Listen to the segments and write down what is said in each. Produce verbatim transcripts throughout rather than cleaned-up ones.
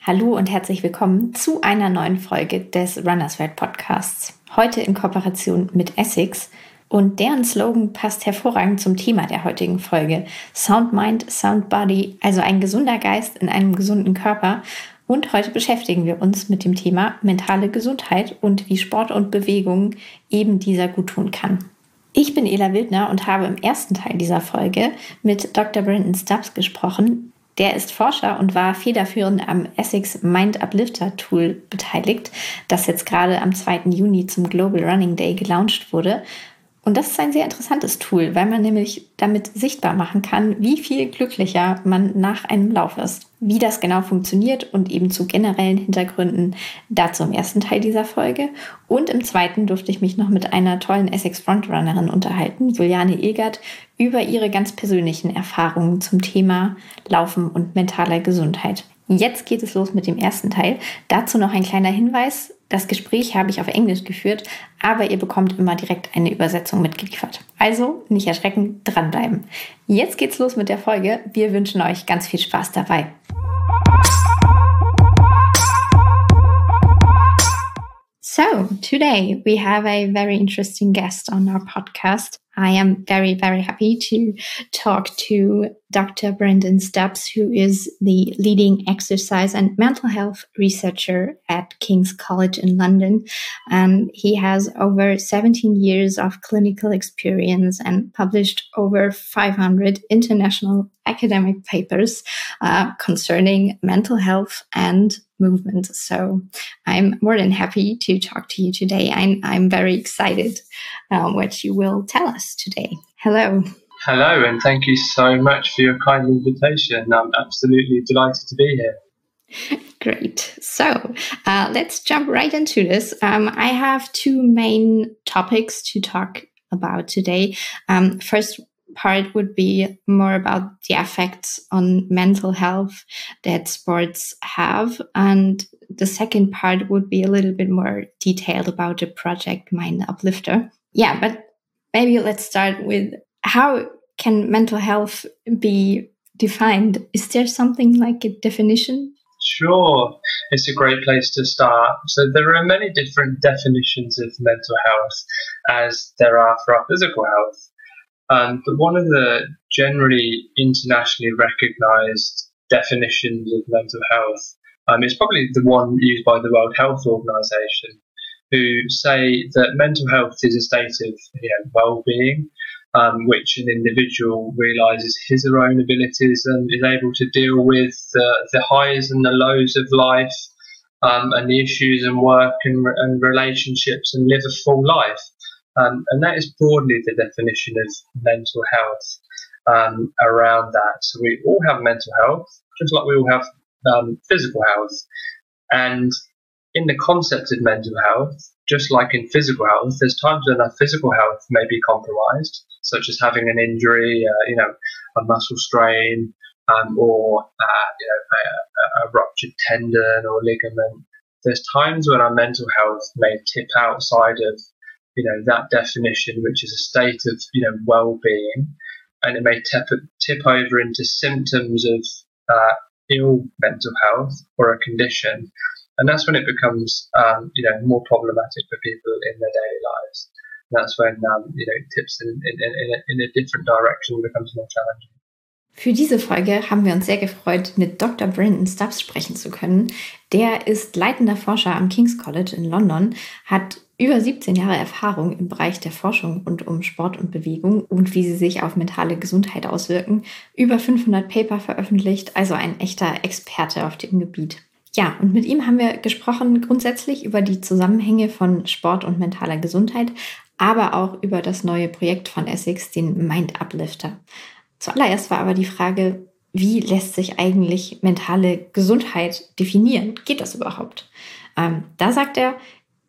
Hallo und herzlich willkommen zu einer neuen Folge des Runners World Podcasts. Heute in Kooperation mit Essex und deren Slogan passt hervorragend zum Thema der heutigen Folge. Sound Mind, Sound Body, also ein gesunder Geist in einem gesunden Körper. Und heute beschäftigen wir uns mit dem Thema mentale Gesundheit und wie Sport und Bewegung eben dieser gut tun kann. Ich bin Ela Wildner und habe im ersten Teil dieser Folge mit Doktor Brendan Stubbs gesprochen. Der ist Forscher und war federführend am Essex Mind Uplifter Tool beteiligt, das jetzt gerade am zweiten Juni zum Global Running Day gelauncht wurde. Und das ist ein sehr interessantes Tool, weil man nämlich damit sichtbar machen kann, wie viel glücklicher man nach einem Lauf ist. Wie das genau funktioniert und eben zu generellen Hintergründen, dazu im ersten Teil dieser Folge. Und im zweiten durfte ich mich noch mit einer tollen Essex Frontrunnerin unterhalten, Juliane Egert, über ihre ganz persönlichen Erfahrungen zum Thema Laufen und mentaler Gesundheit. Jetzt geht es los mit dem ersten Teil. Dazu noch ein kleiner Hinweis. Das Gespräch habe ich auf Englisch geführt, aber ihr bekommt immer direkt eine Übersetzung mitgeliefert. Also nicht erschrecken, dranbleiben. Jetzt geht's los mit der Folge. Wir wünschen euch ganz viel Spaß dabei. So, today we have a very interesting guest on our podcast. I am very, very happy to talk to Doctor Brendan Stubbs, who is the leading exercise and mental health researcher at King's College in London. And he has over seventeen years of clinical experience and published over five hundred international academic papers uh, concerning mental health and movement. So I'm more than happy to talk to you today. I'm, I'm very excited um, what you will tell us today. Hello. Hello, and thank you so much for your kind invitation. I'm absolutely delighted to be here. Great. So uh, let's jump right into this. Um, I have two main topics to talk about today. Um, first part would be more about the effects on mental health that sports have. And the second part would be a little bit more detailed about the project Mind Uplifter. Yeah, but maybe let's start with how can mental health be defined? Is there something like a definition? Sure, it's a great place to start. So there are many different definitions of mental health as there are for our physical health. Um, but one of the generally internationally recognised definitions of mental health um, is probably the one used by the World Health Organization, who say that mental health is a state of you know, well-being, um, which an individual realises his or own abilities and is able to deal with uh, the highs and the lows of life um, and the issues and work and, and relationships and live a full life. Um, and that is broadly the definition of mental health um, around that. So we all have mental health, just like we all have um, physical health. And in the concept of mental health, just like in physical health, there's times when our physical health may be compromised, such as having an injury, uh, you know, a muscle strain, um, or uh, you know, a, a ruptured tendon or ligament. There's times when our mental health may tip outside of you know, that definition, which is a state of, you know, well-being, and it may tip, tip over into symptoms of uh, ill mental health or a condition. And that's when it becomes, um, you know, more problematic for people in their daily lives. And that's when, um, you know, it tips in, in, in, a, in a different direction and becomes more challenging. Für diese Folge haben wir uns sehr gefreut, mit Doktor Brendan Stubbs sprechen zu können. Der ist leitender Forscher am King's College in London, hat über siebzehn Jahre Erfahrung im Bereich der Forschung rund um Sport und Bewegung und wie sie sich auf mentale Gesundheit auswirken, über fünfhundert Paper veröffentlicht, also ein echter Experte auf dem Gebiet. Ja, und mit ihm haben wir gesprochen grundsätzlich über die Zusammenhänge von Sport und mentaler Gesundheit, aber auch über das neue Projekt von Essex, den Mind Uplifter. Zuallererst war aber die Frage, wie lässt sich eigentlich mentale Gesundheit definieren? Geht das überhaupt? Ähm, da sagt er,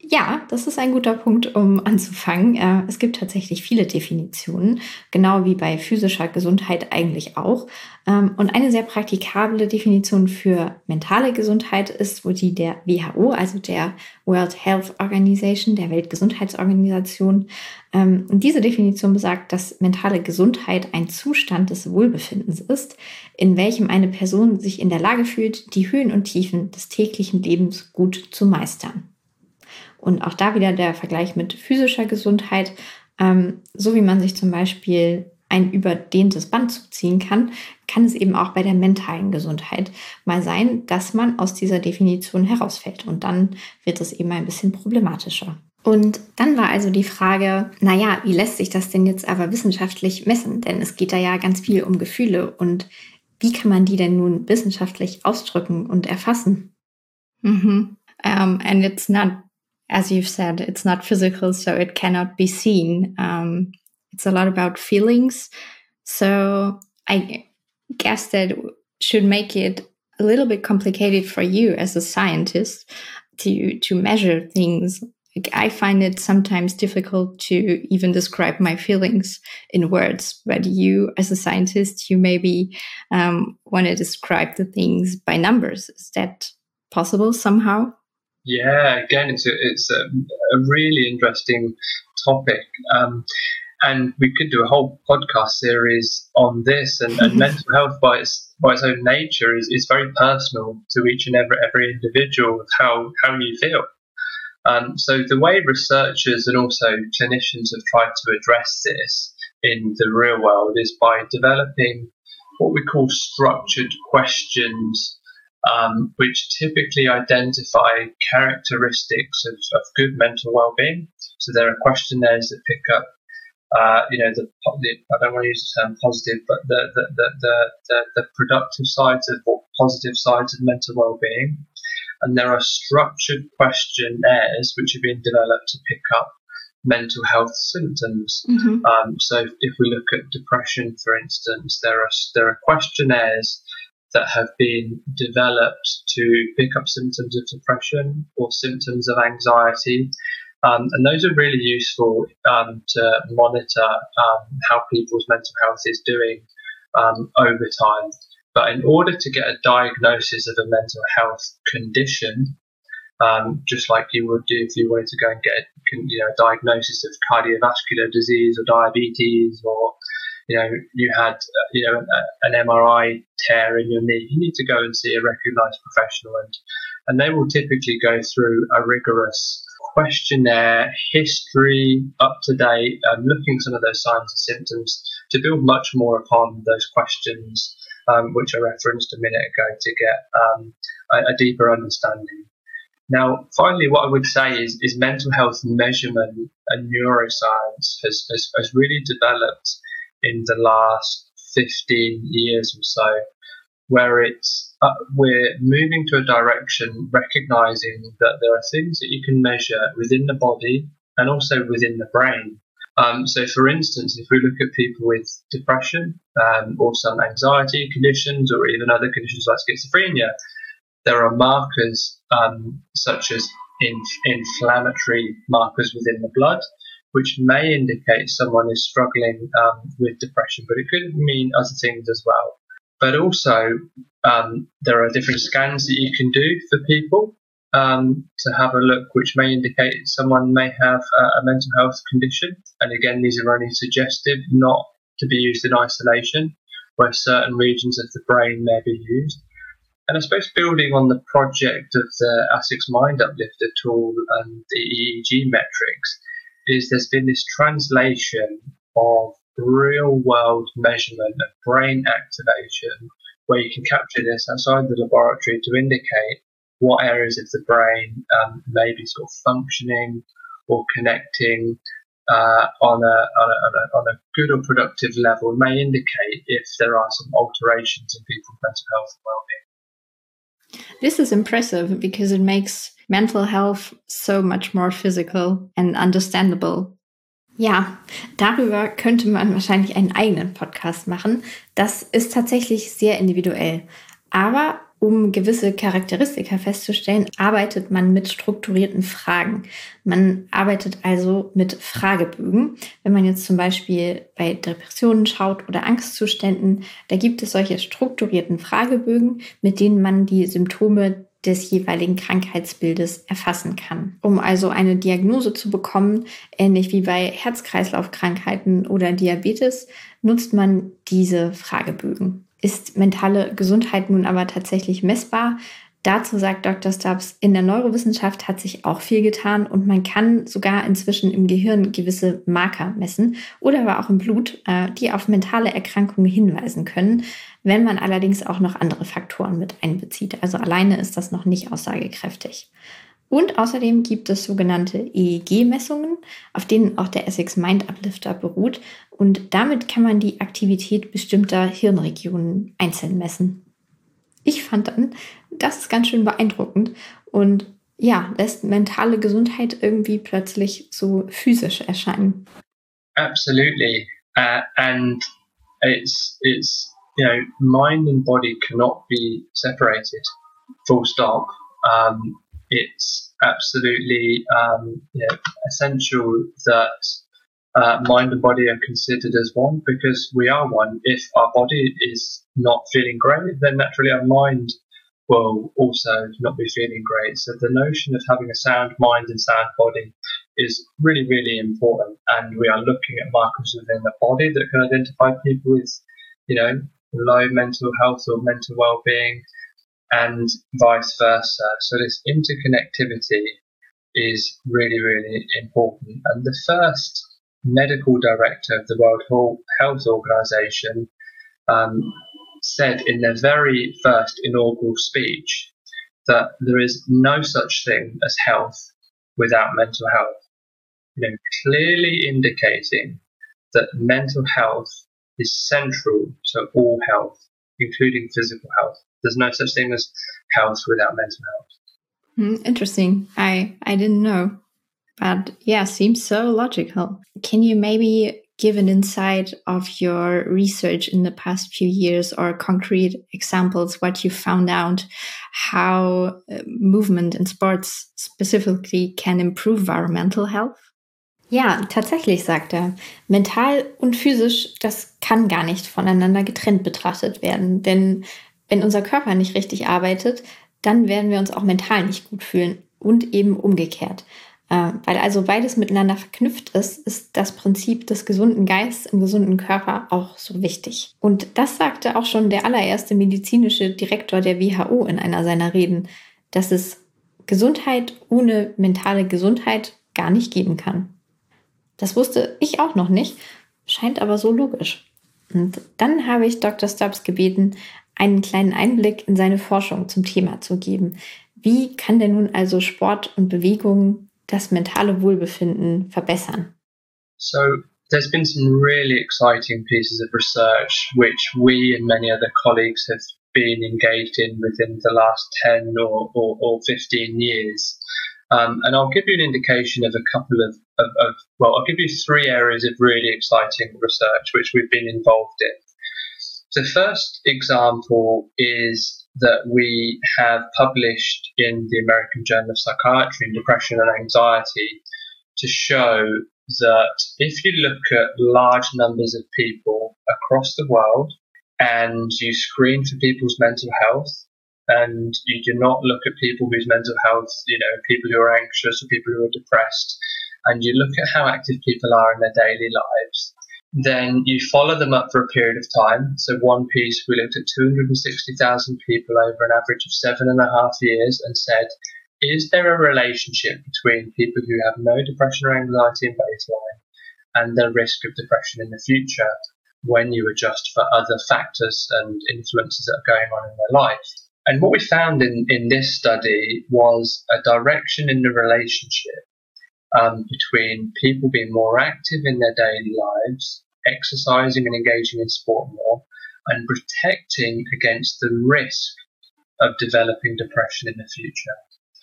Ja, das ist ein guter Punkt, um anzufangen. Äh, Es gibt tatsächlich viele Definitionen, genau wie bei physischer Gesundheit eigentlich auch. Ähm, Und eine sehr praktikable Definition für mentale Gesundheit ist wohl die der W H O, also der World Health Organization, der Weltgesundheitsorganisation. Ähm, Und diese Definition besagt, dass mentale Gesundheit ein Zustand des Wohlbefindens ist, in welchem eine Person sich in der Lage fühlt, die Höhen und Tiefen des täglichen Lebens gut zu meistern. Und auch da wieder der Vergleich mit physischer Gesundheit. Ähm, so wie man sich zum Beispiel ein überdehntes Band zuziehen kann, kann es eben auch bei der mentalen Gesundheit mal sein, dass man aus dieser Definition herausfällt. Und dann wird es eben ein bisschen problematischer. Und dann war also die Frage, naja, wie lässt sich das denn jetzt aber wissenschaftlich messen? Denn es geht da ja ganz viel um Gefühle. Und wie kann man die denn nun wissenschaftlich ausdrücken und erfassen? Mhm. Um, and it's not, as you've said, it's not physical, so it cannot be seen. Um, it's a lot about feelings. So I guess that should make it a little bit complicated for you as a scientist to, to measure things. Like, I find it sometimes difficult to even describe my feelings in words, but you as a scientist, you maybe um, want to describe the things by numbers. Is that possible somehow? Yeah, again, it's a, it's a, a really interesting topic. Um, and we could do a whole podcast series on this. And, and mental health by its, by its own nature is, is very personal to each and every, every individual of how, how you feel. Um, so the way researchers and also clinicians have tried to address this in the real world is by developing what we call structured questions, Um, which typically identify characteristics of, of good mental well-being. So there are questionnaires that pick up, uh, you know, the, the I don't want to use the term positive, but the the, the, the, the, the productive sides of or positive sides of mental well-being. And there are structured questionnaires which have been developed to pick up mental health symptoms. Mm-hmm. Um, so if we look at depression, for instance, there are there are questionnaires that have been developed to pick up symptoms of depression or symptoms of anxiety. Um, and those are really useful um, to monitor um, how people's mental health is doing um, over time. But in order to get a diagnosis of a mental health condition, um, just like you would do if you wanted to go and get a, you know, a diagnosis of cardiovascular disease or diabetes, or you know, you had, uh, you know, a, an M R I tear in your knee, you need to go and see a recognised professional, and, and they will typically go through a rigorous questionnaire, history, up to date, um, looking at some of those signs and symptoms to build much more upon those questions, um, which I referenced a minute ago, to get um, a, a deeper understanding. Now, finally, what I would say is, is mental health measurement and neuroscience has, has, has really developed in the last fifteen years or so, where it's uh, we're moving to a direction recognizing that there are things that you can measure within the body and also within the brain. Um, so, for instance, if we look at people with depression um, or some anxiety conditions or even other conditions like schizophrenia, there are markers um, such as inf- inflammatory markers within the blood, which may indicate someone is struggling um, with depression, but it could mean other things as well. But also, um, there are different scans that you can do for people um, to have a look, which may indicate someone may have a, a mental health condition. And again, these are only suggestive, not to be used in isolation, where certain regions of the brain may be used. And I suppose building on the project of the ASICS Mind Uplifter tool and the E E G metrics, is there's been this translation of real-world measurement of brain activation, where you can capture this outside the laboratory to indicate what areas of the brain um, may be sort of functioning or connecting uh, on, a, on, a, on, a, on a good or productive level, may indicate if there are some alterations in people's mental health and well-being. This is impressive because it makes mental health so much more physical and understandable. Ja, darüber könnte man wahrscheinlich einen eigenen Podcast machen. Das ist tatsächlich sehr individuell. Aber Um gewisse Charakteristika festzustellen, arbeitet man mit strukturierten Fragen. Man arbeitet also mit Fragebögen. Wenn man jetzt zum Beispiel bei Depressionen schaut oder Angstzuständen, da gibt es solche strukturierten Fragebögen, mit denen man die Symptome des jeweiligen Krankheitsbildes erfassen kann. Um also eine Diagnose zu bekommen, ähnlich wie bei Herz-Kreislauf-Krankheiten oder Diabetes, nutzt man diese Fragebögen. Ist mentale Gesundheit nun aber tatsächlich messbar? Dazu sagt Doktor Stubbs, in der Neurowissenschaft hat sich auch viel getan und man kann sogar inzwischen im Gehirn gewisse Marker messen oder aber auch im Blut, die auf mentale Erkrankungen hinweisen können, wenn man allerdings auch noch andere Faktoren mit einbezieht. Also alleine ist das noch nicht aussagekräftig. Und außerdem gibt es sogenannte E E G-Messungen, auf denen auch der Essex Mind Uplifter beruht. Und damit kann man die Aktivität bestimmter Hirnregionen einzeln messen. Ich fand dann, das ist ganz schön beeindruckend und ja, lässt mentale Gesundheit irgendwie plötzlich so physisch erscheinen. Absolutely. Uh, and it's, it's, you know, mind and body cannot be separated, full stop. Um, it's absolutely um, you know, essential that uh, mind and body are considered as one, because we are one. If our body is not feeling great, then naturally our mind will also not be feeling great. So the notion of having a sound mind and sound body is really, really important. And we are looking at markers within the body that can identify people with, you know, low mental health or mental well-being, and vice versa. So this interconnectivity is really, really important. And the first medical director of the World Health Organization um, said in their very first inaugural speech that there is no such thing as health without mental health, you know, clearly indicating that mental health is central to all health, including physical health. There's no such thing as health without mental health. Mm, interesting. I, I didn't know. But yeah, seems so logical. Can you maybe give an insight of your research in the past few years or concrete examples, what you found out, how uh, movement in sports specifically can improve our mental health? Ja, tatsächlich, sagt er. Mental und physisch, das kann gar nicht voneinander getrennt betrachtet werden. Denn wenn unser Körper nicht richtig arbeitet, dann werden wir uns auch mental nicht gut fühlen und eben umgekehrt. Äh, weil also beides miteinander verknüpft ist, ist das Prinzip des gesunden Geistes im gesunden Körper auch so wichtig. Und das sagte auch schon der allererste medizinische Direktor der W H O in einer seiner Reden, dass es Gesundheit ohne mentale Gesundheit gar nicht geben kann. Das wusste ich auch noch nicht, scheint aber so logisch. Und dann habe ich Doktor Stubbs gebeten, einen kleinen Einblick in seine Forschung zum Thema zu geben. Wie kann denn nun also Sport und Bewegung das mentale Wohlbefinden verbessern? So there's been some really exciting pieces of research which we and many other colleagues have been engaged in within the last ten or, or, or fifteen years. Um, and I'll give you an indication of a couple of, of, of, well, I'll give you three areas of really exciting research which we've been involved in. The first example is that we have published in the American Journal of Psychiatry and Depression and Anxiety to show that if you look at large numbers of people across the world and you screen for people's mental health, and you do not look at people whose mental health, you know, people who are anxious or people who are depressed, and you look at how active people are in their daily lives, then you follow them up for a period of time. So one piece, we looked at two hundred sixty thousand people over an average of seven and a half years and said, is there a relationship between people who have no depression or anxiety in baseline and their risk of depression in the future when you adjust for other factors and influences that are going on in their life? And what we found in, in this study was a direction in the relationship um, between people being more active in their daily lives, exercising and engaging in sport more, and protecting against the risk of developing depression in the future.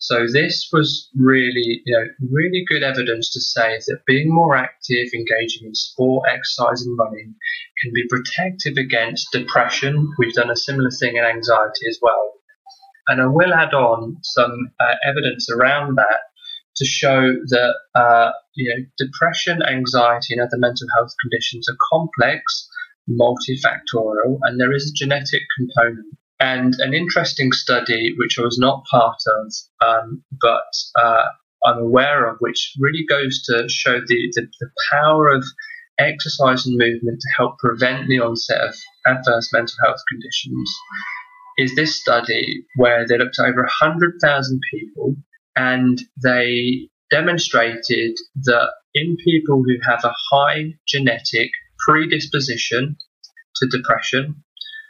So this was really, you know, really good evidence to say that being more active, engaging in sport, exercise and running can be protective against depression. We've done a similar thing in anxiety as well. And I will add on some uh, evidence around that to show that uh, you know, depression, anxiety and other mental health conditions are complex, multifactorial, and there is a genetic component. And an interesting study, which I was not part of, um, but uh, I'm aware of, which really goes to show the, the, the power of exercise and movement to help prevent the onset of adverse mental health conditions, is this study where they looked at over one hundred thousand people, and they demonstrated that in people who have a high genetic predisposition to depression,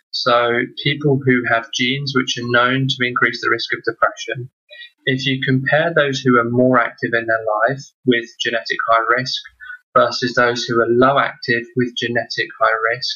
so people who have genes which are known to increase the risk of depression, if you compare those who are more active in their life with genetic high risk versus those who are low active with genetic high risk,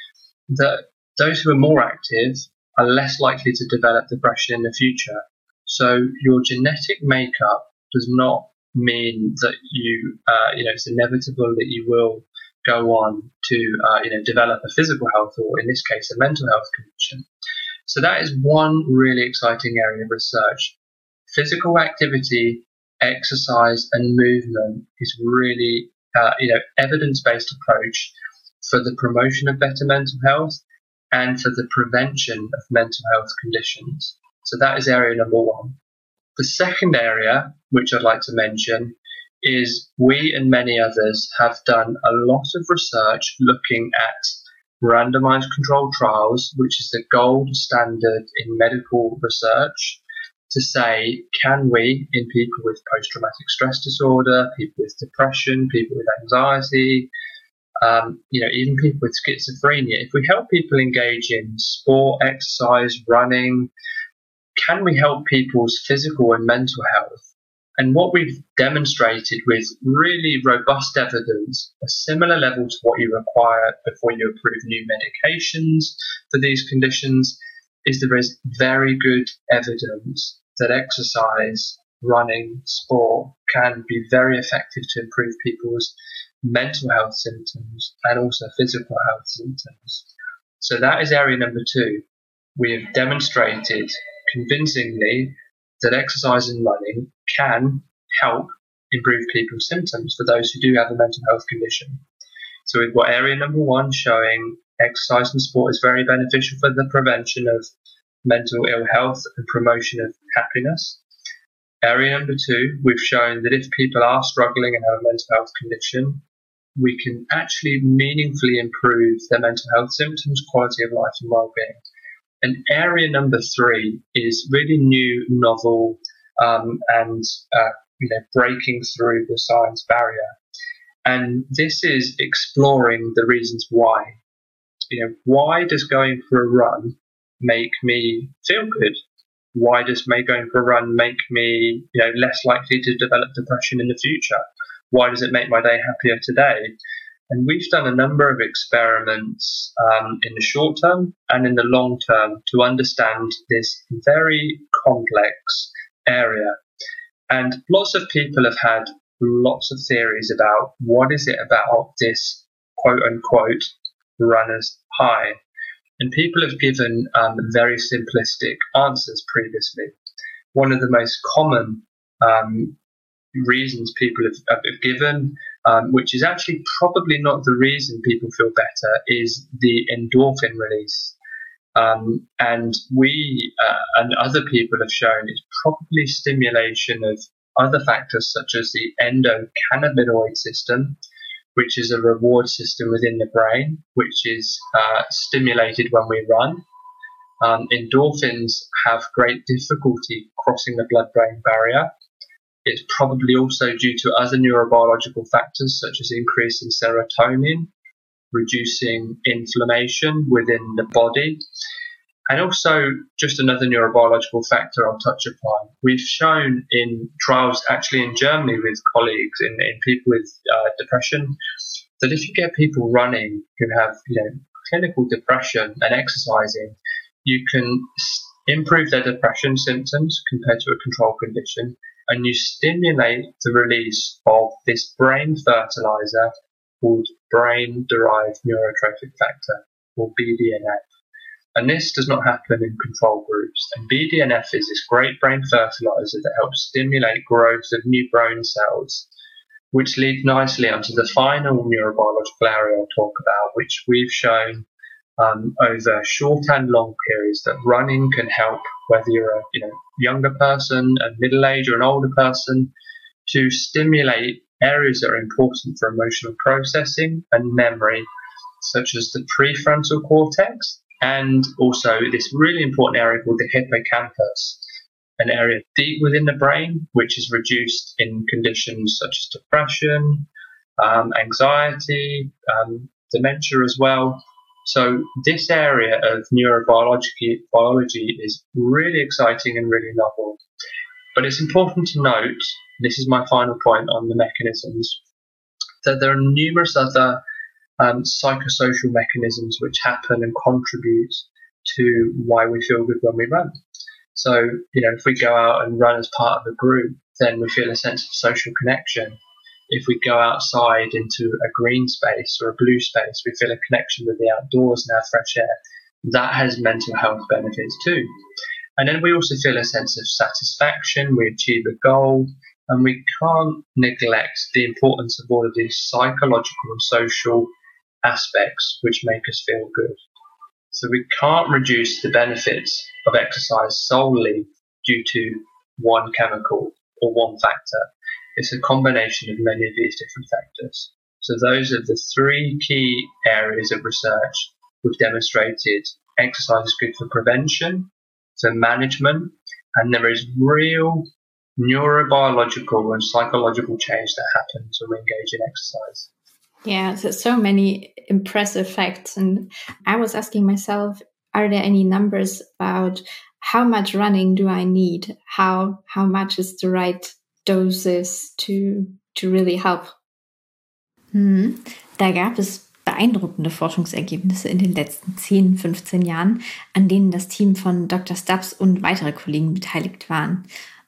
that those who are more active are less likely to develop depression in the future. So your genetic makeup does not mean that you, uh, you know, it's inevitable that you will go on to, uh, you know, develop a physical health, or in this case, a mental health condition. So that is one really exciting area of research. Physical activity, exercise, and movement is really, uh, you know, evidence-based approach for the promotion of better mental health and for the prevention of mental health conditions. So that is area number one. The second area, which I'd like to mention, is we and many others have done a lot of research looking at randomized controlled trials, which is the gold standard in medical research, to say, can we, in people with post-traumatic stress disorder, people with depression, people with anxiety, um, you know, even people with schizophrenia, if we help people engage in sport, exercise, running, can we help people's physical and mental health? And what we've demonstrated with really robust evidence, a similar level to what you require before you approve new medications for these conditions, is there is very good evidence that exercise, running, sport can be very effective to improve people's mental health symptoms and also physical health symptoms. So that is area number two. We have demonstrated convincingly that exercise and running can help improve people's symptoms for those who do have a mental health condition. So we've got area number one showing exercise and sport is very beneficial for the prevention of mental ill health and promotion of happiness. Area number two, we've shown that if people are struggling and have a mental health condition, we can actually meaningfully improve their mental health symptoms, quality of life and well-being. And area number three is really new, novel, um, and uh, you know, breaking through the science barrier. And this is exploring the reasons why. You know, why does going for a run make me feel good? Why does me going for a run make me, you know, less likely to develop depression in the future? Why does it make my day happier today? And we've done a number of experiments um, in the short term and in the long term to understand this very complex area. And lots of people have had lots of theories about what is it about this quote unquote runner's high. And people have given um, very simplistic answers previously. One of the most common um, reasons people have, have given, um, which is actually probably not the reason people feel better, is the endorphin release. Um, and we uh, and other people have shown it's probably stimulation of other factors such as the endocannabinoid system, which is a reward system within the brain, which is uh, stimulated when we run. Um, endorphins have great difficulty crossing the blood-brain barrier. It's probably also due to other neurobiological factors such as increase in serotonin, reducing inflammation within the body, and also just another neurobiological factor I'll touch upon. We've shown in trials actually in Germany with colleagues in, in people with uh, depression that if you get people running who have, you know, clinical depression and exercising, you can improve their depression symptoms compared to a control condition, and you stimulate the release of this brain fertilizer called brain-derived neurotrophic factor, or B D N F. And this does not happen in control groups. And B D N F is this great brain fertilizer that helps stimulate growth of new brain cells, which leads nicely onto the final neurobiological area I'll talk about, which we've shown um, over short and long periods that running can help, whether you're a you know younger person, a middle age, or an older person, to stimulate areas that are important for emotional processing and memory, such as the prefrontal cortex, and also this really important area called the hippocampus, an area deep within the brain, which is reduced in conditions such as depression, um, anxiety, um, dementia as well. So this area of neurobiology biology is really exciting and really novel. But it's important to note, this is my final point on the mechanisms, that there are numerous other um, psychosocial mechanisms which happen and contribute to why we feel good when we run. So, you know, if we go out and run as part of a group, then we feel a sense of social connection. If we go outside into a green space or a blue space, we feel a connection with the outdoors and our fresh air. That has mental health benefits too. And then we also feel a sense of satisfaction, we achieve a goal, and we can't neglect the importance of all of these psychological and social aspects which make us feel good. So we can't reduce the benefits of exercise solely due to one chemical or one factor. It's a combination of many of these different factors. So those are the three key areas of research we've demonstrated. Exercise is good for prevention, for management, and there is real neurobiological and psychological change that happens when we engage in exercise. Yeah, so, so many impressive facts. And I was asking myself, are there any numbers about how much running do I need? How how much is the right doses to, to really help? Hm. Da gab es beeindruckende Forschungsergebnisse in den letzten zehn, fünfzehn Jahren, an denen das Team von Doktor Stubbs und weitere Kollegen beteiligt waren.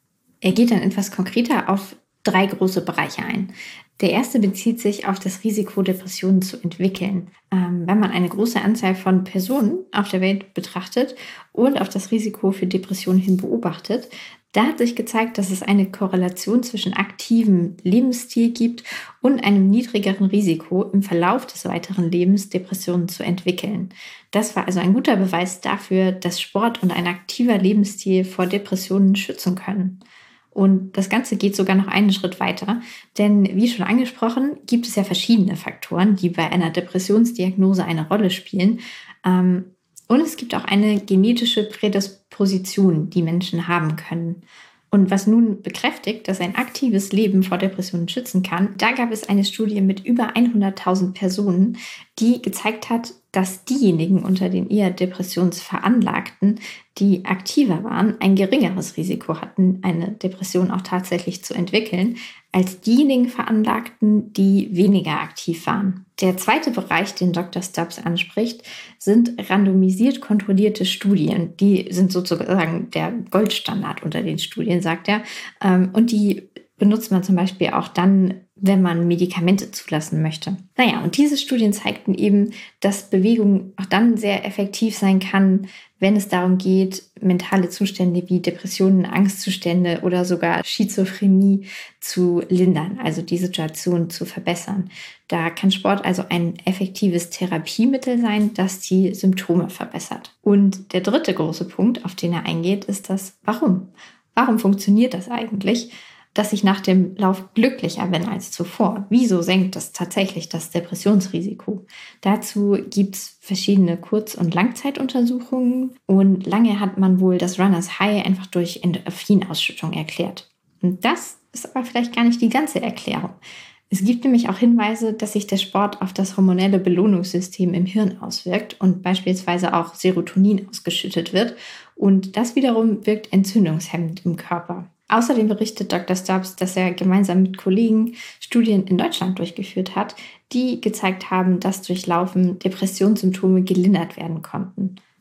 Er geht dann etwas konkreter auf drei große Bereiche ein. Der erste bezieht sich auf das Risiko, Depressionen zu entwickeln. Ähm, wenn man eine große Anzahl von Personen auf der Welt betrachtet und auf das Risiko für Depressionen hin beobachtet, da hat sich gezeigt, dass es eine Korrelation zwischen aktivem Lebensstil gibt und einem niedrigeren Risiko im Verlauf des weiteren Lebens Depressionen zu entwickeln. Das war also ein guter Beweis dafür, dass Sport und ein aktiver Lebensstil vor Depressionen schützen können. Und das Ganze geht sogar noch einen Schritt weiter, denn wie schon angesprochen, gibt es ja verschiedene Faktoren, die bei einer Depressionsdiagnose eine Rolle spielen. Und es gibt auch eine genetische Prädisposition, die Menschen haben können. Und was nun bekräftigt, dass ein aktives Leben vor Depressionen schützen kann, da gab es eine Studie mit über hunderttausend Personen, die gezeigt hat, dass diejenigen unter den eher Depressionsveranlagten, die aktiver waren, ein geringeres Risiko hatten, eine Depression auch tatsächlich zu entwickeln, als diejenigen Veranlagten, die weniger aktiv waren. Der zweite Bereich, den Doktor Stubbs anspricht, sind randomisiert kontrollierte Studien. Die sind sozusagen der Goldstandard unter den Studien, sagt er. Und die benutzt man zum Beispiel auch dann, wenn man Medikamente zulassen möchte. Naja, und diese Studien zeigten eben, dass Bewegung auch dann sehr effektiv sein kann, wenn es darum geht, mentale Zustände wie Depressionen, Angstzustände oder sogar Schizophrenie zu lindern, also die Situation zu verbessern. Da kann Sport also ein effektives Therapiemittel sein, das die Symptome verbessert. Und der dritte große Punkt, auf den er eingeht, ist das Warum. Warum funktioniert das eigentlich, dass ich nach dem Lauf glücklicher bin als zuvor? Wieso senkt das tatsächlich das Depressionsrisiko? Dazu gibt es verschiedene Kurz- und Langzeituntersuchungen und lange hat man wohl das Runners High einfach durch Endorphinausschüttung erklärt. Und das ist aber vielleicht gar nicht die ganze Erklärung. Es gibt nämlich auch Hinweise, dass sich der Sport auf das hormonelle Belohnungssystem im Hirn auswirkt und beispielsweise auch Serotonin ausgeschüttet wird. Und das wiederum wirkt entzündungshemmend im Körper. Außerdem berichtet Doktor Stubbs, dass er gemeinsam mit Kollegen Studien in Deutschland durchgeführt hat, die gezeigt haben, dass durch Laufen Depressionssymptome gelindert werden konnten.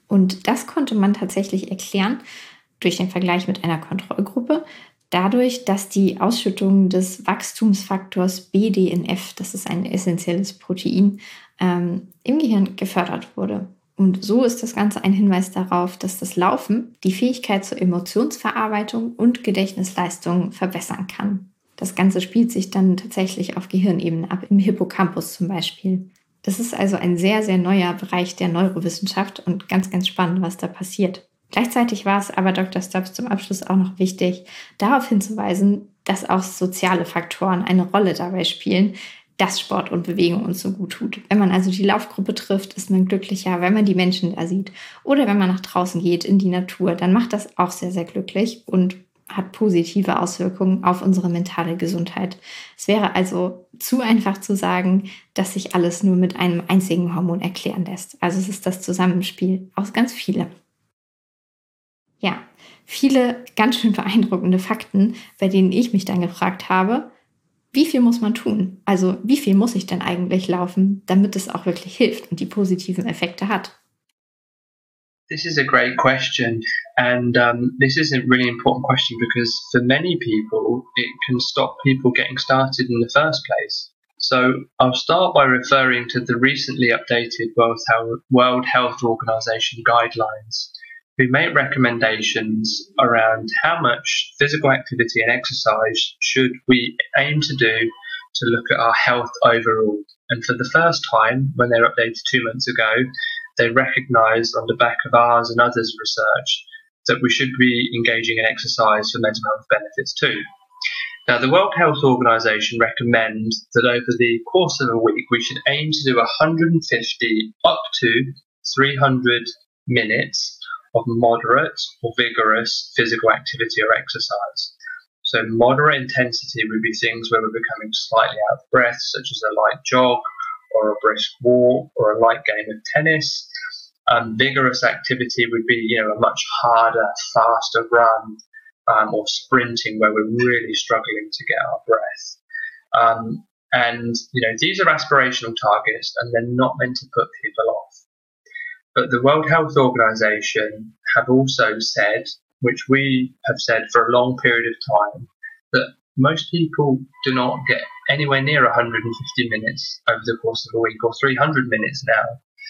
Und das konnte man tatsächlich erklären durch den Vergleich mit einer Kontrollgruppe, dadurch, dass die Ausschüttung des Wachstumsfaktors B D N F, das ist ein essentielles Protein, ähm, im Gehirn gefördert wurde. Und so ist das Ganze ein Hinweis darauf, dass das Laufen die Fähigkeit zur Emotionsverarbeitung und Gedächtnisleistung verbessern kann. Das Ganze spielt sich dann tatsächlich auf Gehirnebene ab, im Hippocampus zum Beispiel. Das ist also ein sehr, sehr neuer Bereich der Neurowissenschaft und ganz, ganz spannend, was da passiert. Gleichzeitig war es aber Doktor Stubbs zum Abschluss auch noch wichtig, darauf hinzuweisen, dass auch soziale Faktoren eine Rolle dabei spielen, dass Sport und Bewegung uns so gut tut. Wenn man also die Laufgruppe trifft, ist man glücklicher, wenn man die Menschen da sieht. Oder wenn man nach draußen geht, in die Natur, dann macht das auch sehr, sehr glücklich und hat positive Auswirkungen auf unsere mentale Gesundheit. Es wäre also zu einfach zu sagen, dass sich alles nur mit einem einzigen Hormon erklären lässt. Also es ist das Zusammenspiel aus ganz vielen. Ja, viele ganz schön beeindruckende Fakten, bei denen ich mich dann gefragt habe, wie viel muss man tun? Also wie viel muss ich denn eigentlich laufen, damit es auch wirklich hilft und die positiven Effekte hat? This is a great question, and um, this is a really important question because for many people it can stop people getting started in the first place. So I'll start by referring to the recently updated World Health Organization guidelines, who make recommendations around how much physical activity and exercise should we aim to do to look at our health overall. And for the first time, when they were updated two months ago, they recognised on the back of ours and others' research that we should be engaging in exercise for mental health benefits too. Now, the World Health Organization recommends that over the course of a week, we should aim to do one hundred fifty up to three hundred minutes of moderate or vigorous physical activity or exercise. So moderate intensity would be things where we're becoming slightly out of breath, such as a light jog or a brisk walk or a light game of tennis. Um, vigorous activity would be, you know, a much harder, faster run um, or sprinting where we're really struggling to get our breath. Um, and, you know, these are aspirational targets and they're not meant to put people off. But the World Health Organization have also said, which we have said for a long period of time, that most people do not get anywhere near one hundred fifty minutes over the course of a week, or three hundred minutes now.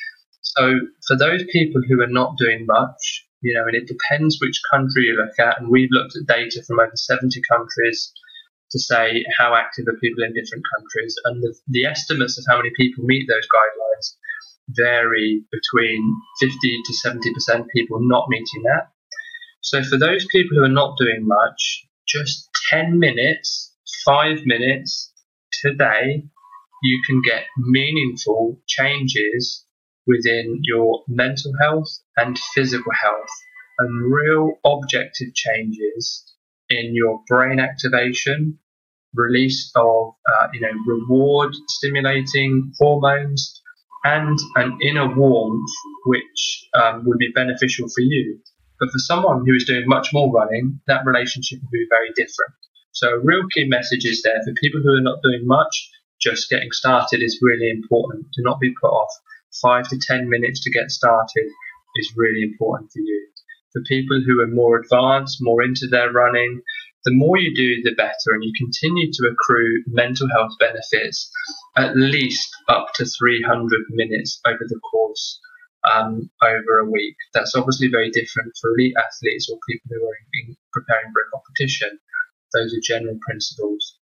So for those people who are not doing much, you know, and it depends which country you look at, and we've looked at data from over seventy countries to say how active are people in different countries, and the, the estimates of how many people meet those guidelines vary between fifty to seventy percent people not meeting that. So for those people who are not doing much, just ten minutes, five minutes today, you can get meaningful changes within your mental health and physical health, and real objective changes in your brain activation, release of uh, you know reward stimulating hormones, and an inner warmth which um, would be beneficial for you. But for someone who is doing much more running, that relationship will be very different. So a real key message is there for people who are not doing much, just getting started is really important. Do not be put off. Five to ten minutes to get started is really important for you. For people who are more advanced, more into their running, the more you do, the better, and you continue to accrue mental health benefits at least up to three hundred minutes over the course um, over a week. That's obviously very different for elite athletes or people who are in, preparing for a competition. Those are general principles.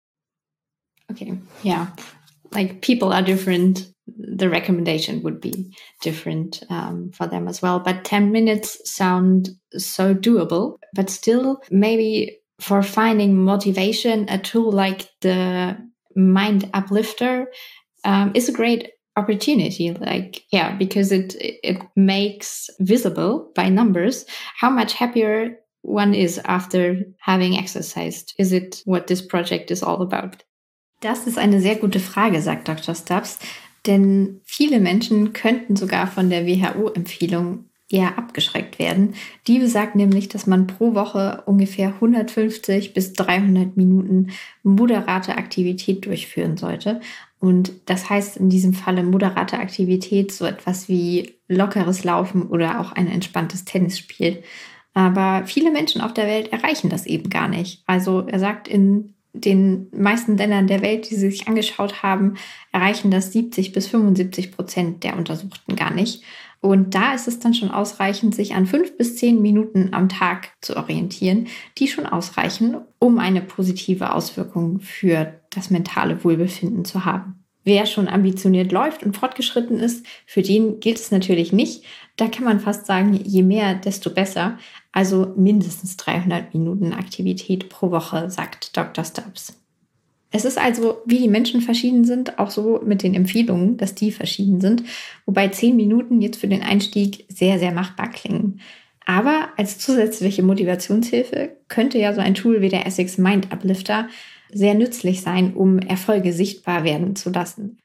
Okay, yeah. Like people are different. The recommendation would be different um, for them as well. But ten minutes sound so doable, but still maybe for finding motivation, a tool like the Mind Uplifter um, is a great opportunity. Like, yeah, because it it makes visible by numbers how much happier one is after having exercised. Is it what this project is all about? Das ist eine sehr gute Frage, sagt Doktor Stubbs, denn viele Menschen könnten sogar von der W H O-Empfehlung eher abgeschreckt werden. Die besagt nämlich, dass man pro Woche ungefähr hundertfünfzig bis dreihundert Minuten moderate Aktivität durchführen sollte. Und das heißt in diesem Falle moderate Aktivität, so etwas wie lockeres Laufen oder auch ein entspanntes Tennisspiel. Aber viele Menschen auf der Welt erreichen das eben gar nicht. Also er sagt, in den meisten Ländern der Welt, die sie sich angeschaut haben, erreichen das siebzig bis fünfundsiebzig Prozent der Untersuchten gar nicht. Und da ist es dann schon ausreichend, sich an fünf bis zehn Minuten am Tag zu orientieren, die schon ausreichen, um eine positive Auswirkung für das mentale Wohlbefinden zu haben. Wer schon ambitioniert läuft und fortgeschritten ist, für den gilt es natürlich nicht. Da kann man fast sagen, je mehr, desto besser. Also mindestens dreihundert Minuten Aktivität pro Woche, sagt Doktor Stubbs. Es ist also, wie die Menschen verschieden sind, auch so mit den Empfehlungen, dass die verschieden sind, wobei zehn Minuten jetzt für den Einstieg sehr, sehr machbar klingen. Aber als zusätzliche Motivationshilfe könnte ja so ein Tool wie der Essex Mind Uplifter sehr nützlich sein, um Erfolge sichtbar werden zu lassen.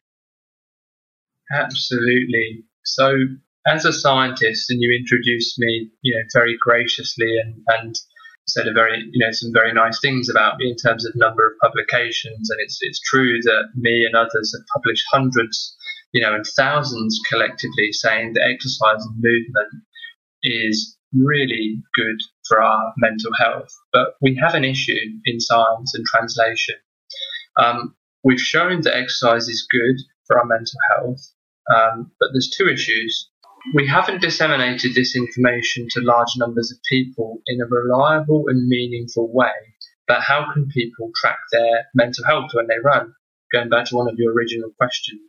Absolutely. So, as a scientist, and you introduced me, you know, very graciously and, and said a very, you know, some very nice things about me in terms of number of publications. And it's it's true that me and others have published hundreds, you know, and thousands collectively saying that exercise and movement is really good for our mental health. But we have an issue in science and translation. Um, we've shown that exercise is good for our mental health, um, but there's two issues. We haven't disseminated this information to large numbers of people in a reliable and meaningful way. But how can people track their mental health when they run? Going back to one of your original questions.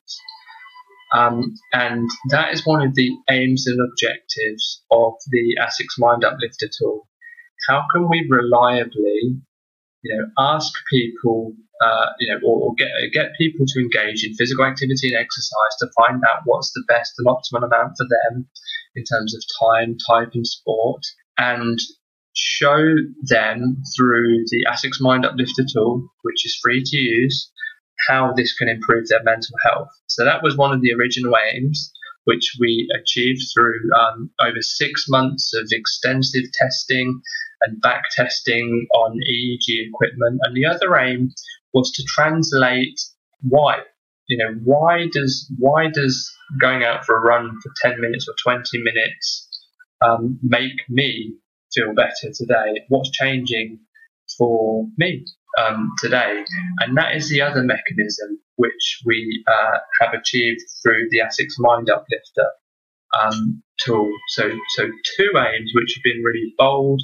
Um, and that is one of the aims and objectives of the Essex Mind Uplifter tool. How can we reliably, you know, ask people, uh, you know, or, or get get people to engage in physical activity and exercise to find out what's the best and optimal amount for them in terms of time, type, and sport, and show them through the Essex Mind Uplifter tool, which is free to use, how this can improve their mental health. So that was one of the original aims, which we achieved through um, over six months of extensive testing and back testing on E E G equipment. And the other aim was to translate why. You know, why does why does going out for a run for ten minutes or twenty minutes um, make me feel better today? What's changing for me um, today? And that is the other mechanism which we uh, have achieved through the Essex Mind Uplifter um, tool. So, so two aims which have been really bold,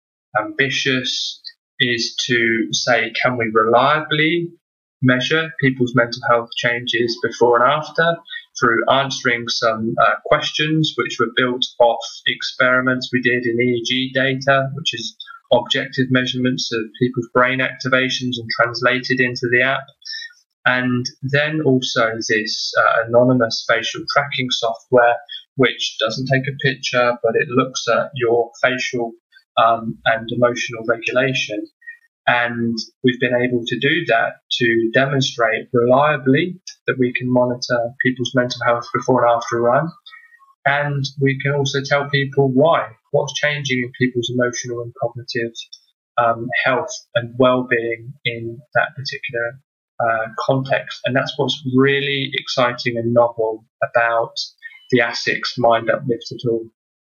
ambitious, is to say, can we reliably measure people's mental health changes before and after through answering some uh, questions which were built off experiments we did in E E G data, which is objective measurements of people's brain activations and translated into the app. And then also this uh, anonymous facial tracking software, which doesn't take a picture, but it looks at your facial um, and emotional regulation. And we've been able to do that to demonstrate reliably that we can monitor people's mental health before and after a run. And we can also tell people why, what's changing in people's emotional and cognitive um, health and well-being in that particular uh, context. And that's what's really exciting and novel about the Essex Mind Uplifter tool.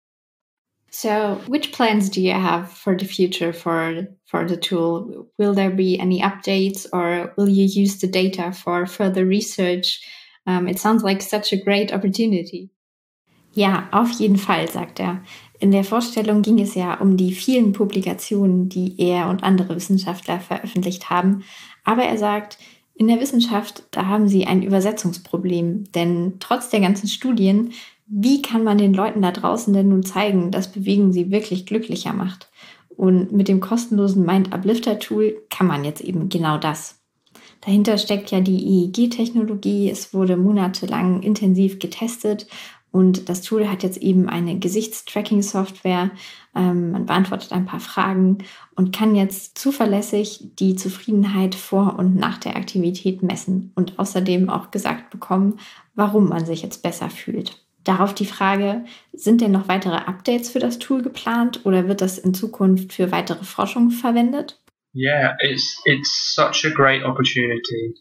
So which plans do you have for the future for, for the tool? Will there be any updates, or will you use the data for further research? Um, it sounds like such a great opportunity. Ja, auf jeden Fall, sagt er. In der Vorstellung ging es ja um die vielen Publikationen, die er und andere Wissenschaftler veröffentlicht haben. Aber er sagt, in der Wissenschaft, da haben sie ein Übersetzungsproblem. Denn trotz der ganzen Studien, wie kann man den Leuten da draußen denn nun zeigen, dass Bewegen sie wirklich glücklicher macht? Und mit dem kostenlosen Mind Uplifter Tool kann man jetzt eben genau das. Dahinter steckt ja die E E G-Technologie. Es wurde monatelang intensiv getestet. Und das Tool hat jetzt eben eine Gesichtstracking-Software. Ähm, man beantwortet ein paar Fragen und kann jetzt zuverlässig die Zufriedenheit vor und nach der Aktivität messen und außerdem auch gesagt bekommen, warum man sich jetzt besser fühlt. Darauf die Frage, sind denn noch weitere Updates für das Tool geplant oder wird das in Zukunft für weitere Forschung verwendet? Yeah, it's it's such a great opportunity.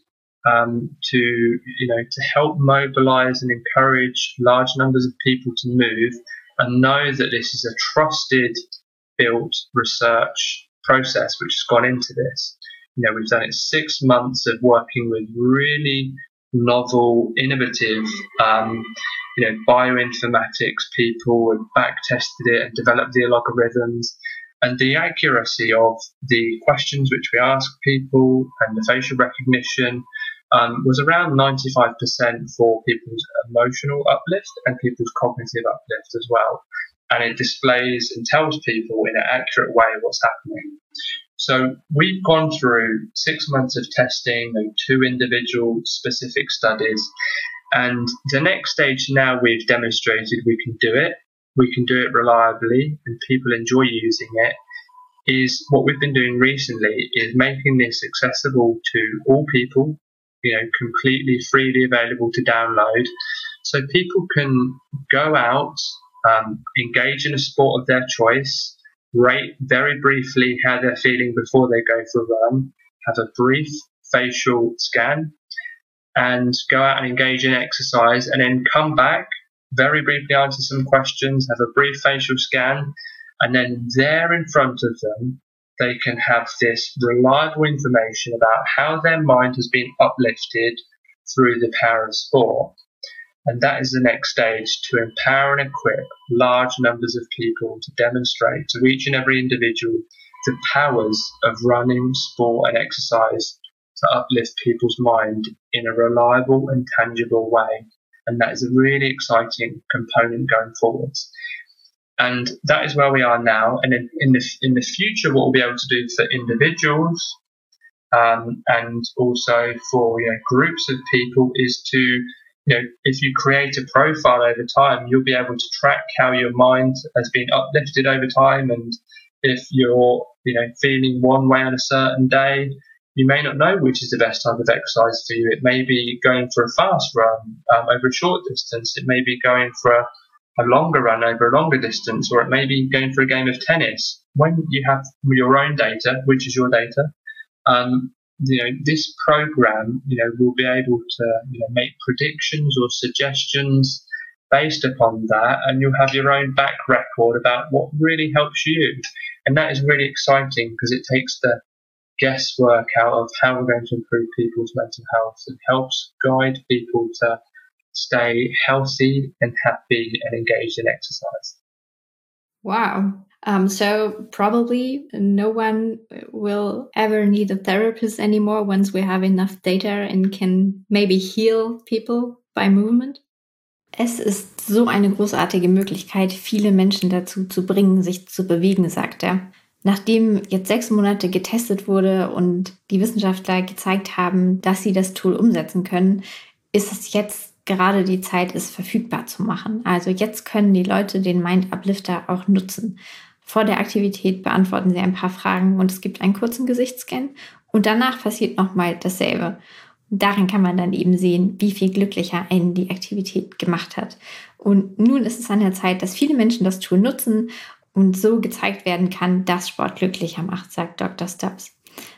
um, to, you know, to help mobilize and encourage large numbers of people to move and know that this is a trusted, built research process which has gone into this. You know, we've done it six months of working with really novel, innovative, um, you know, bioinformatics people, and back tested it and developed the algorithms. And the accuracy of the questions which we ask people and the facial recognition um, was around ninety-five percent for people's emotional uplift and people's cognitive uplift as well. And it displays and tells people in an accurate way what's happening. So we've gone through six months of testing and two individual specific studies. And the next stage now we've demonstrated we can do it. We can do it reliably and people enjoy using it, is what we've been doing recently is making this accessible to all people, you know, completely freely available to download. So people can go out, um, engage in a sport of their choice, rate very briefly how they're feeling before they go for a run, have a brief facial scan, and go out and engage in exercise, and then come back, very briefly answer some questions, have a brief facial scan, and then there in front of them, they can have this reliable information about how their mind has been uplifted through the power of sport. And that is the next stage, to empower and equip large numbers of people to demonstrate to each and every individual the powers of running, sport and exercise to uplift people's mind in a reliable and tangible way. And that is a really exciting component going forwards. And that is where we are now. And in, in the in the future, what we'll be able to do for individuals um, and also for, you know, groups of people is to, you know, if you create a profile over time, you'll be able to track how your mind has been uplifted over time. And if you're, you know, feeling one way on a certain day, you may not know which is the best type of exercise for you. It may be going for a fast run um, over a short distance. It may be going for a, a longer run over a longer distance, or it may be going for a game of tennis. When you have your own data, which is your data, um, you know, this program, you know, will be able to, you know, make predictions or suggestions based upon that, and you'll have your own back record about what really helps you. And that is really exciting because it takes the guesswork out of how we're going to improve people's mental health and helps guide people to stay healthy and happy and engaged in exercise. Wow. Um, so probably no one will ever need a therapist anymore once we have enough data and can maybe heal people by movement. Es ist so eine großartige Möglichkeit, viele Menschen dazu zu bringen, sich zu bewegen, sagt er. Nachdem jetzt sechs Monate getestet wurde und die Wissenschaftler gezeigt haben, dass sie das Tool umsetzen können, ist es jetzt gerade die Zeit, es verfügbar zu machen. Also jetzt können die Leute den Mind Uplifter auch nutzen. Vor der Aktivität beantworten sie ein paar Fragen und es gibt einen kurzen Gesichtsscan und danach passiert nochmal dasselbe. Und daran kann man dann eben sehen, wie viel glücklicher einen die Aktivität gemacht hat. Und nun ist es an der Zeit, dass viele Menschen das Tool nutzen und so gezeigt werden kann, dass Sport glücklicher macht, sagt Doktor Stubbs.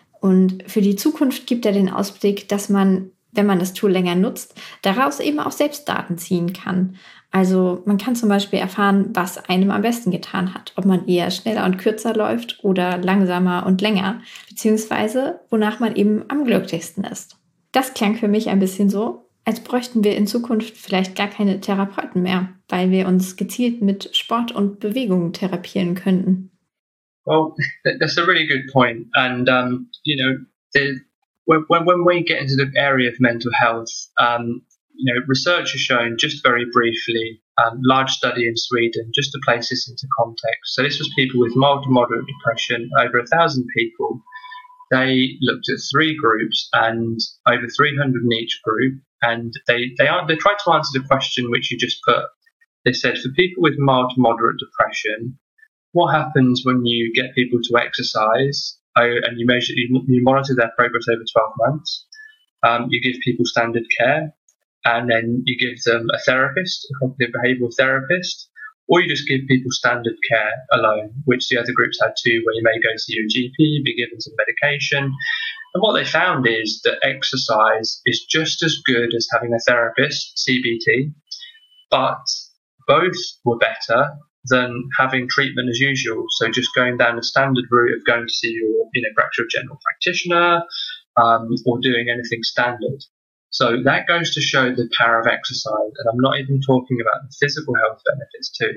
Und für die Zukunft gibt er den Ausblick, dass man, wenn man das Tool länger nutzt, daraus eben auch selbst Daten ziehen kann. Also man kann zum Beispiel erfahren, was einem am besten getan hat, ob man eher schneller und kürzer läuft oder langsamer und länger, beziehungsweise wonach man eben am glücklichsten ist. Das klang für mich ein bisschen so, als bräuchten wir in Zukunft vielleicht gar keine Therapeuten mehr, weil wir uns gezielt mit Sport und Bewegung therapieren könnten. Well, that's a really good point. And, um, you know, the, when, when we get into the area of mental health, um, you know, research has shown, just very briefly, um, large study in Sweden, just to place this into context. So this was people with mild to moderate depression, over a thousand people. They looked at three groups and over three hundred in each group. And they, they, are, they tried to answer the question which you just put. They said, for people with mild to moderate depression, what happens when you get people to exercise and you measure, you, you monitor their progress over twelve months? Um, you give people standard care, and then you give them a therapist, a cognitive behavioural therapist, or you just give people standard care alone, which the other groups had too, where you may go see your G P, be given some medication. And what they found is that exercise is just as good as having a therapist, C B T, but both were better than having treatment as usual. So just going down the standard route of going to see your, you know, perhaps your general practitioner, um, or doing anything standard. So that goes to show the power of exercise. And I'm not even talking about the physical health benefits too.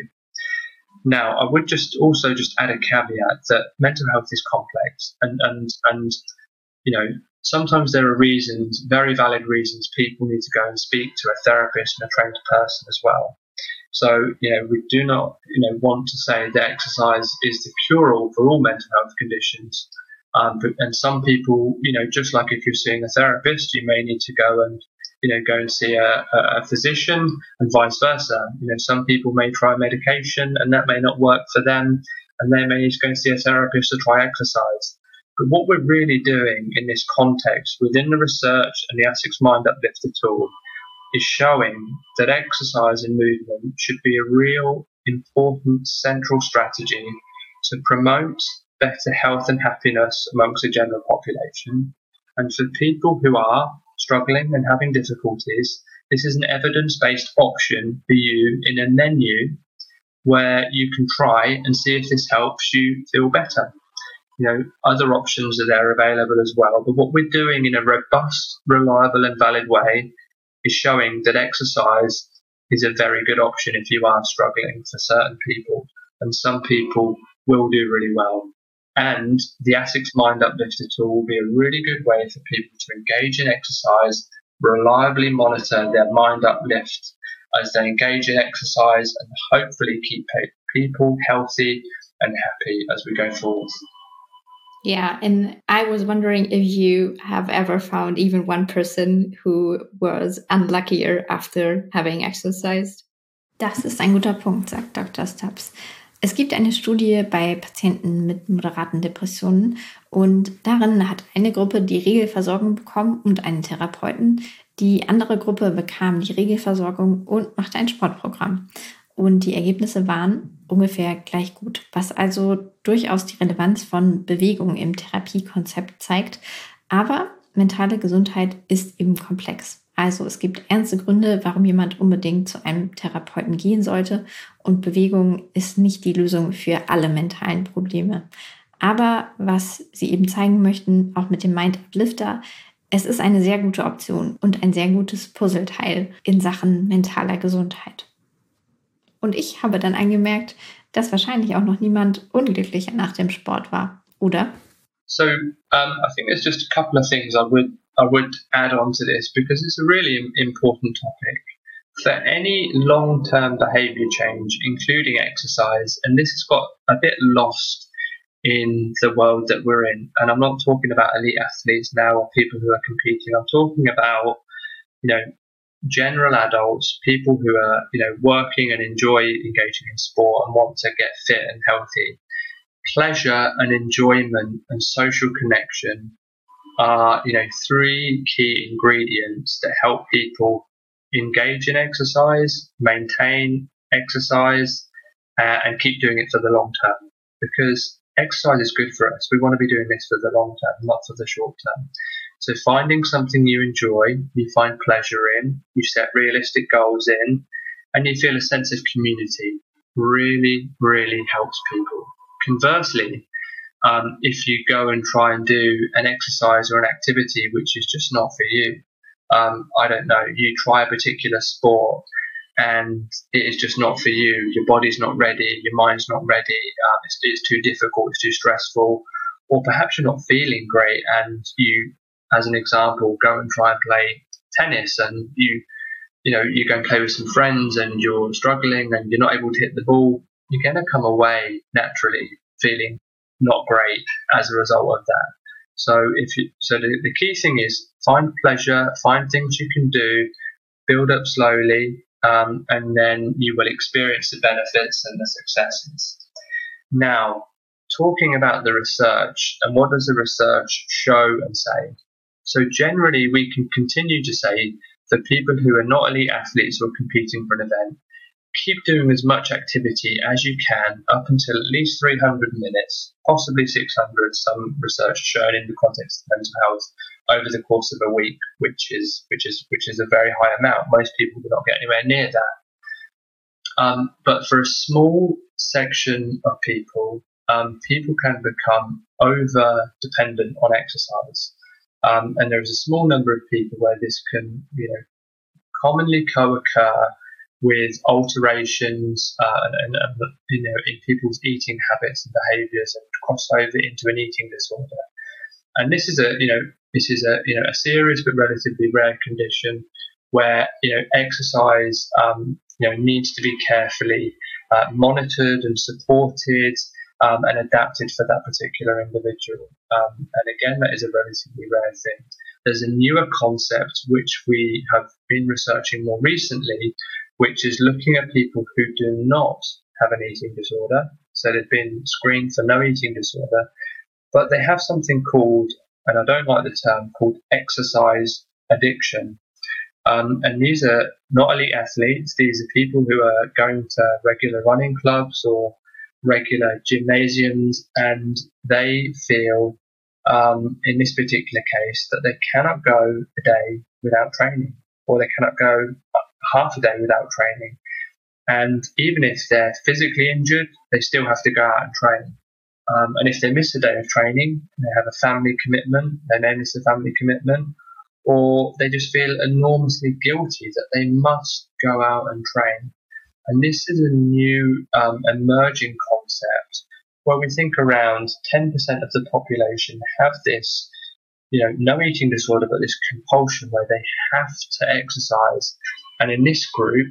Now, I would just also just add a caveat that mental health is complex, and, and, and you know, sometimes there are reasons, very valid reasons, people need to go and speak to a therapist and a trained person as well. So, you know, we do not, you know, want to say that exercise is the cure-all for all mental health conditions. Um, but, and some people, you know, just like if you're seeing a therapist, you may need to go and, you know, go and see a, a physician, and vice versa. You know, some people may try medication and that may not work for them, and they may need to go and see a therapist to try exercise. But what we're really doing in this context, within the research and the ASICS Mind Uplifter tool, is showing that exercise and movement should be a real important central strategy to promote better health and happiness amongst the general population. And for people who are struggling and having difficulties, this is an evidence-based option for you in a menu where you can try and see if this helps you feel better. You know, other options are there available as well. But what we're doing in a robust, reliable and valid way is showing that exercise is a very good option if you are struggling for certain people. And some people will do really well. And the ASICS Mind Uplifter tool will be a really good way for people to engage in exercise, reliably monitor their mind uplift as they engage in exercise, and hopefully keep people healthy and happy as we go forward. Yeah, and I was wondering if you have ever found even one person who was unluckier after having exercised. Das ist ein guter Punkt, sagt Doktor Stubbs. Es gibt eine Studie bei Patienten mit moderaten Depressionen und darin hat eine Gruppe die Regelversorgung bekommen und einen Therapeuten. Die andere Gruppe bekam die Regelversorgung und machte ein Sportprogramm. Und die Ergebnisse waren ungefähr gleich gut, was also durchaus die Relevanz von Bewegung im Therapiekonzept zeigt. Aber mentale Gesundheit ist eben komplex. Also es gibt ernste Gründe, warum jemand unbedingt zu einem Therapeuten gehen sollte. Und Bewegung ist nicht die Lösung für alle mentalen Probleme. Aber was sie eben zeigen möchten, auch mit dem Mind Uplifter, es ist eine sehr gute Option und ein sehr gutes Puzzleteil in Sachen mentaler Gesundheit. Und ich habe dann angemerkt, dass wahrscheinlich auch noch niemand unglücklicher nach dem Sport war, oder? So um, I think there's just a couple of things I would I would add on to this, because it's a really important topic. For any long-term behaviour change, including exercise, and this has got a bit lost in the world that we're in, and I'm not talking about elite athletes now or people who are competing, I'm talking about, you know, general adults, people who are, you know, working and enjoy engaging in sport and want to get fit and healthy. Pleasure and enjoyment and social connection are, you know, three key ingredients that help people engage in exercise, maintain exercise, uh, and keep doing it for the long term. Because exercise is good for us. We want to be doing this for the long term, not for the short term. So finding something you enjoy, you find pleasure in, you set realistic goals in, and you feel a sense of community really, really helps people. Conversely, um, if you go and try and do an exercise or an activity which is just not for you, um, I don't know, you try a particular sport and it is just not for you, your body's not ready, your mind's not ready, uh, it's, it's too difficult, it's too stressful, or perhaps you're not feeling great and you, as an example, go and try and play tennis and you, you know, you go and play with some friends and you're struggling and you're not able to hit the ball, you're going to come away naturally feeling not great as a result of that. So if you, so the, the key thing is find pleasure, find things you can do, build up slowly, um, and then you will experience the benefits and the successes. Now, talking about the research and what does the research show and say? So generally we can continue to say that people who are not elite athletes or competing for an event, keep doing as much activity as you can up until at least three hundred minutes, possibly six hundred, some research shown in the context of mental health, over the course of a week, which is which is which is a very high amount. Most people do not get anywhere near that. Um, but for a small section of people, um, people can become over dependent on exercise, um, and there is a small number of people where this can, you know, commonly co-occur with alterations uh, and, and, and you know in people's eating habits and behaviours, and cross over into an eating disorder. And this is a you know this is a you know a serious but relatively rare condition where you know exercise um, you know needs to be carefully uh, monitored and supported um, and adapted for that particular individual. Um, and again, that is a relatively rare thing. There's a newer concept which we have been researching more recently, which is looking at people who do not have an eating disorder. So they've been screened for no eating disorder, but they have something called, and I don't like the term, called exercise addiction. Um, and these are not elite athletes. These are people who are going to regular running clubs or regular gymnasiums, and they feel, um, in this particular case, that they cannot go a day without training, or they cannot go half a day without training. And even if they're physically injured, they still have to go out and train. Um, and if they miss a day of training, they have a family commitment, they may miss a family commitment, or they just feel enormously guilty that they must go out and train. And this is a new um, emerging concept where we think around ten percent of the population have this, you know, no eating disorder, but this compulsion where they have to exercise. And in this group,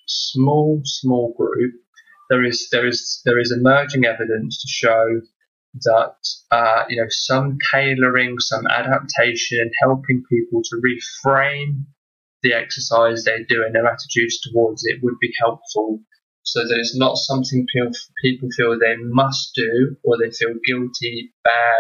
small, small group, there is there is there is emerging evidence to show that uh, you know some tailoring, some adaptation, helping people to reframe the exercise they do and their attitudes towards it would be helpful, so that it's not something people people feel they must do, or they feel guilty, bad,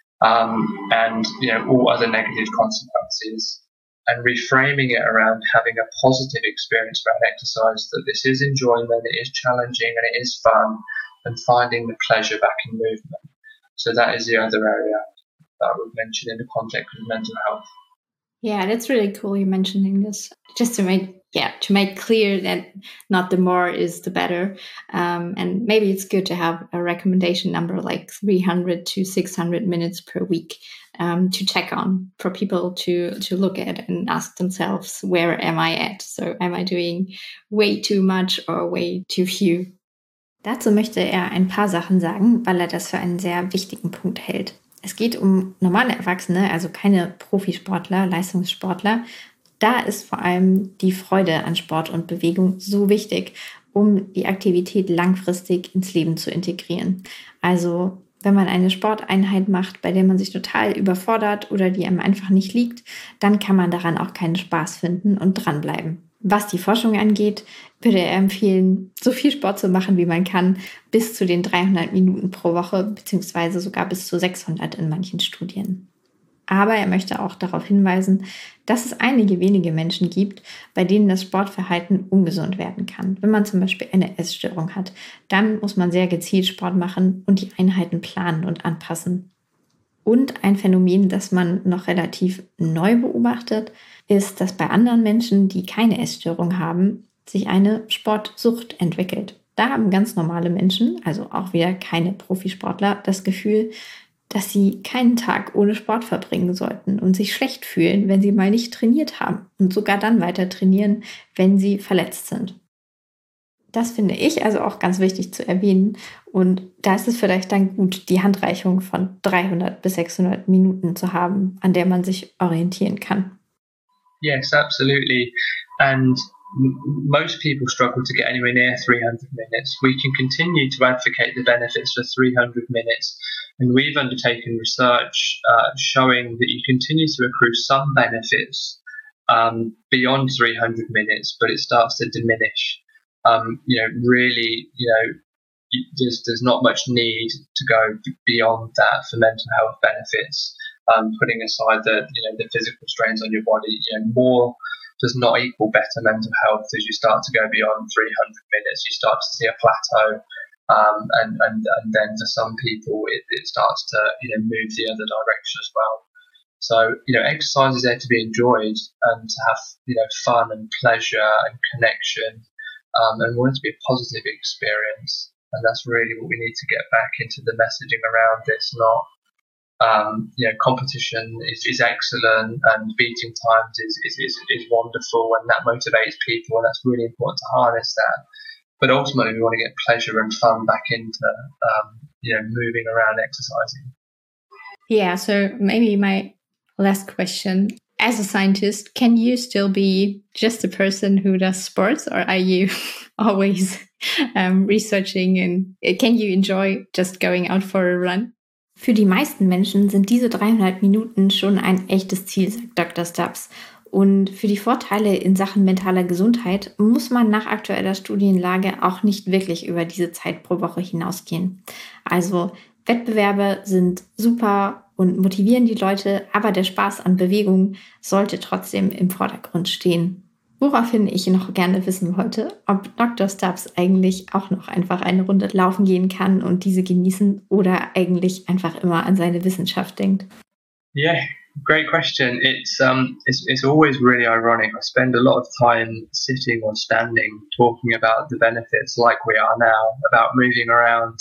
um, and you know all other negative consequences. And reframing it around having a positive experience around exercise, that this is enjoyment, it is challenging, and it is fun, and finding the pleasure back in movement. So that is the other area that I would mention in the context of mental health. Yeah, that's really cool you mentioning this. Just to make yeah to make clear that not the more is the better, um, and maybe it's good to have a recommendation number like three hundred to six hundred minutes per week um, to check on, for people to to look at and ask themselves, where am I at? So am I doing way too much or way too few? Dazu möchte er ein paar Sachen sagen, weil er das für einen sehr wichtigen Punkt hält. Es geht um normale Erwachsene, also keine Profisportler, Leistungssportler. Da ist vor allem die Freude an Sport und Bewegung so wichtig, um die Aktivität langfristig ins Leben zu integrieren. Also wenn man eine Sporteinheit macht, bei der man sich total überfordert oder die einem einfach nicht liegt, dann kann man daran auch keinen Spaß finden und dranbleiben. Was die Forschung angeht, würde er empfehlen, so viel Sport zu machen, wie man kann, bis zu den dreihundert Minuten pro Woche, beziehungsweise sogar bis zu sechshundert in manchen Studien. Aber er möchte auch darauf hinweisen, dass es einige wenige Menschen gibt, bei denen das Sportverhalten ungesund werden kann. Wenn man zum Beispiel eine Essstörung hat, dann muss man sehr gezielt Sport machen und die Einheiten planen und anpassen. Und ein Phänomen, das man noch relativ neu beobachtet, ist, dass bei anderen Menschen, die keine Essstörung haben, sich eine Sportsucht entwickelt. Da haben ganz normale Menschen, also auch wieder keine Profisportler, das Gefühl, dass sie keinen Tag ohne Sport verbringen sollten und sich schlecht fühlen, wenn sie mal nicht trainiert haben, und sogar dann weiter trainieren, wenn sie verletzt sind. Das finde ich also auch ganz wichtig zu erwähnen. Und da ist es vielleicht dann gut, die Handreichung von dreihundert bis sechshundert Minuten zu haben, an der man sich orientieren kann. Yes, absolutely. And most people struggle to get anywhere near three hundred minutes. We can continue to advocate the benefits for three hundred minutes. And we've undertaken research uh, showing that you continue to accrue some benefits um, beyond three hundred minutes, but it starts to diminish. Um, you know, really, you know, there's, there's not much need to go beyond that for mental health benefits. Um, putting aside the, you know, the physical strains on your body, you know, more does not equal better mental health. As you start to go beyond three hundred minutes, you start to see a plateau. Um, and, and, and then for some people, it, it starts to, you know, move the other direction as well. So, you know, exercise is there to be enjoyed and to have, you know, fun and pleasure and connection. Um, and want it to be a positive experience. And that's really what we need to get back into the messaging around this, not, um, you know, competition is, is excellent and beating times is, is, is, is wonderful and that motivates people and that's really important to harness that. But ultimately we want to get pleasure and fun back into, um, you know, moving around exercising. Yeah, so maybe my last question. As a scientist, can you still be just a person who does sports, or are you always um, researching, and can you enjoy just going out for a run? Für die meisten Menschen sind diese dreihundert Minuten schon ein echtes Ziel, sagt Doktor Stubbs. Und für die Vorteile in Sachen mentaler Gesundheit muss man nach aktueller Studienlage auch nicht wirklich über diese Zeit pro Woche hinausgehen. Also Wettbewerbe sind super und motivieren die Leute, aber der Spaß an Bewegung sollte trotzdem im Vordergrund stehen. Woraufhin ich noch gerne wissen wollte, ob Doktor Stubbs eigentlich auch noch einfach eine Runde laufen gehen kann und diese genießen oder eigentlich einfach immer an seine Wissenschaft denkt. Yeah, great question. It's um, it's it's always really ironic. I spend a lot of time sitting or standing talking about the benefits, like we are now, about moving around,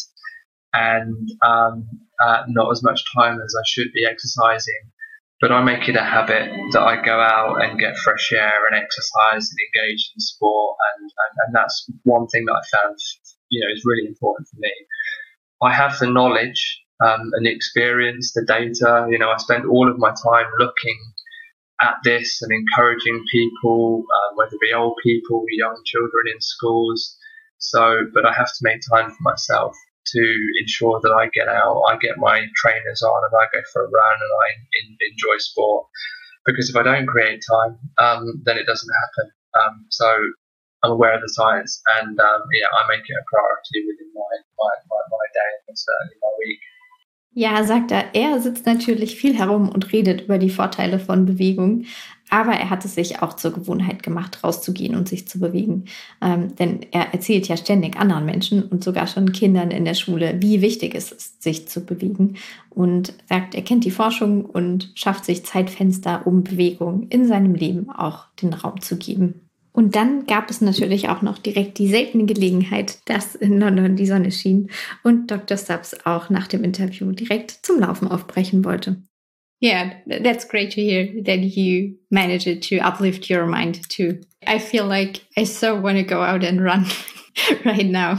and um, uh, not as much time as I should be exercising. But I make it a habit that I go out and get fresh air and exercise and engage in sport, and, and, and that's one thing that I found, you know, is really important for me. I have the knowledge um, and the experience, the data. You know, I spend all of my time looking at this and encouraging people, um, whether it be old people, young children in schools. So, but I have to make time for myself to ensure that I get out, I get my trainers on and I go for a run and I in, enjoy sport. Because if I don't create time, um, then it doesn't happen. Um, so I'm aware of the science and um, yeah, I make it a priority within my, my, my, my day and certainly my week. Ja, sagt er, er sitzt natürlich viel herum und redet über die Vorteile von Bewegung, aber er hat es sich auch zur Gewohnheit gemacht, rauszugehen und sich zu bewegen. Ähm, denn er erzählt ja ständig anderen Menschen und sogar schon Kindern in der Schule, wie wichtig es ist, sich zu bewegen. Und sagt, er kennt die Forschung und schafft sich Zeitfenster, um Bewegung in seinem Leben auch den Raum zu geben. Und dann gab es natürlich auch noch direkt die seltene Gelegenheit, dass in London die Sonne schien und Doktor Stubbs auch nach dem Interview direkt zum Laufen aufbrechen wollte. Yeah, that's great to hear that you managed to uplift your mind too. I feel like I so want to go out and run right now.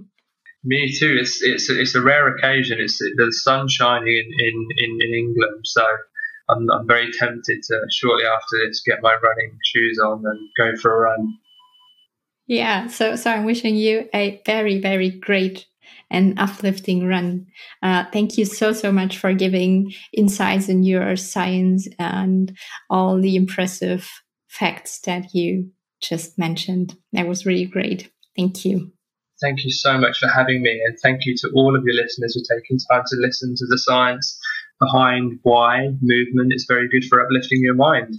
Me too. It's it's it's a rare occasion. It's the sun shining in in in, in England, so I'm, I'm very tempted to shortly after this get my running shoes on and go for a run. Yeah, so so I'm wishing you a very, very great and uplifting run. Uh, thank you so, so much for giving insights in your science and all the impressive facts that you just mentioned. That was really great. Thank you. Thank you so much for having me, and thank you to all of your listeners for taking time to listen to the science behind why movement is very good for uplifting your mind.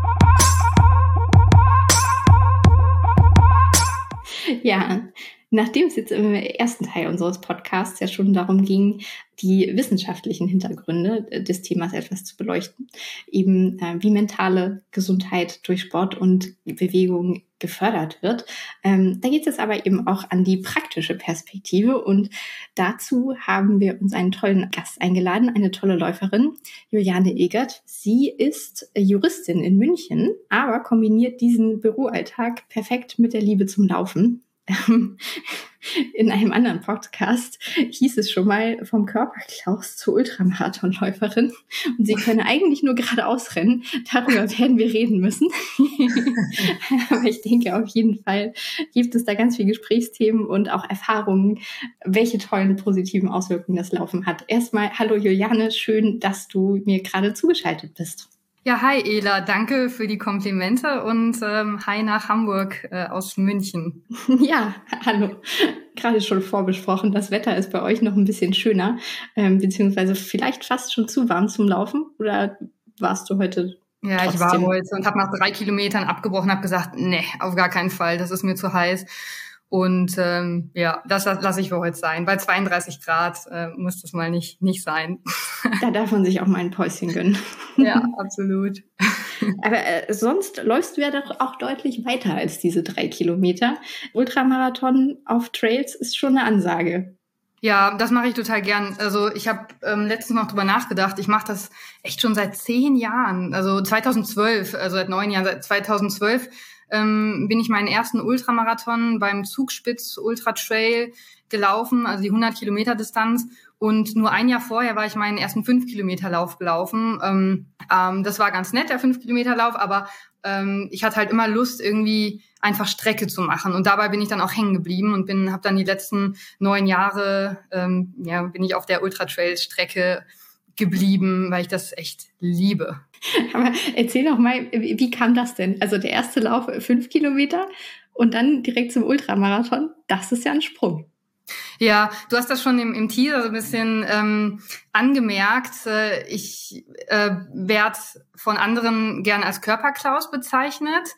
Ja, nachdem es jetzt im ersten Teil unseres Podcasts ja schon darum ging, die wissenschaftlichen Hintergründe des Themas etwas zu beleuchten, eben äh, wie mentale Gesundheit durch Sport und Bewegung gefördert wird, ähm, da geht es jetzt aber eben auch an die praktische Perspektive und dazu haben wir uns einen tollen Gast eingeladen, eine tolle Läuferin, Juliane Egert. Sie ist Juristin in München, aber kombiniert diesen Büroalltag perfekt mit der Liebe zum Laufen. In einem anderen Podcast hieß es schon mal vom Körperklaus zur Ultramarathonläuferin und sie könne eigentlich nur geradeaus rennen. Darüber werden wir reden müssen. Aber ich denke, auf jeden Fall gibt es da ganz viele Gesprächsthemen und auch Erfahrungen, welche tollen positiven Auswirkungen das Laufen hat. Erstmal, hallo Juliane, schön, dass du mir gerade zugeschaltet bist. Ja, hi Ela, danke für die Komplimente und ähm, hi nach Hamburg äh, aus München. Ja, hallo. Gerade schon vorbesprochen, das Wetter ist bei euch noch ein bisschen schöner, ähm, beziehungsweise vielleicht fast schon zu warm zum Laufen, oder warst du heute Ja, trotzdem. Ich war heute und habe nach drei Kilometern abgebrochen, habe gesagt, nee, auf gar keinen Fall, das ist mir zu heiß. Und ähm, ja, das lasse ich für heute sein. Bei zweiunddreißig Grad äh, muss das mal nicht nicht sein. Da darf man sich auch mal ein Päuschen gönnen. Ja, absolut. Aber äh, sonst läufst du ja doch auch deutlich weiter als diese drei Kilometer. Ultramarathon auf Trails ist schon eine Ansage. Ja, das mache ich total gern. Also ich habe ähm, letztens noch drüber nachgedacht. Ich mache das echt schon seit zehn Jahren. Also zweitausendzwölf, also seit neun Jahren, seit zweitausendzwölf ähm, bin ich meinen ersten Ultramarathon beim Zugspitz Ultra Trail gelaufen, also die hundert Kilometer Distanz. Und nur ein Jahr vorher war ich meinen ersten fünf Kilometer Lauf gelaufen. Ähm, ähm, das war ganz nett, der fünf Kilometer Lauf, aber ähm, ich hatte halt immer Lust, irgendwie einfach Strecke zu machen. Und dabei bin ich dann auch hängen geblieben und bin, habe dann die letzten neun Jahre, ähm, ja, bin ich auf der Ultra-Trail-Strecke geblieben, weil ich das echt liebe. Aber erzähl doch mal, wie, wie kam das denn? Also der erste Lauf fünf Kilometer und dann direkt zum Ultramarathon, das ist ja ein Sprung. Ja, du hast das schon im, im Teaser so ein bisschen ähm, angemerkt. Äh, ich äh, werde von anderen gern als Körperklaus bezeichnet.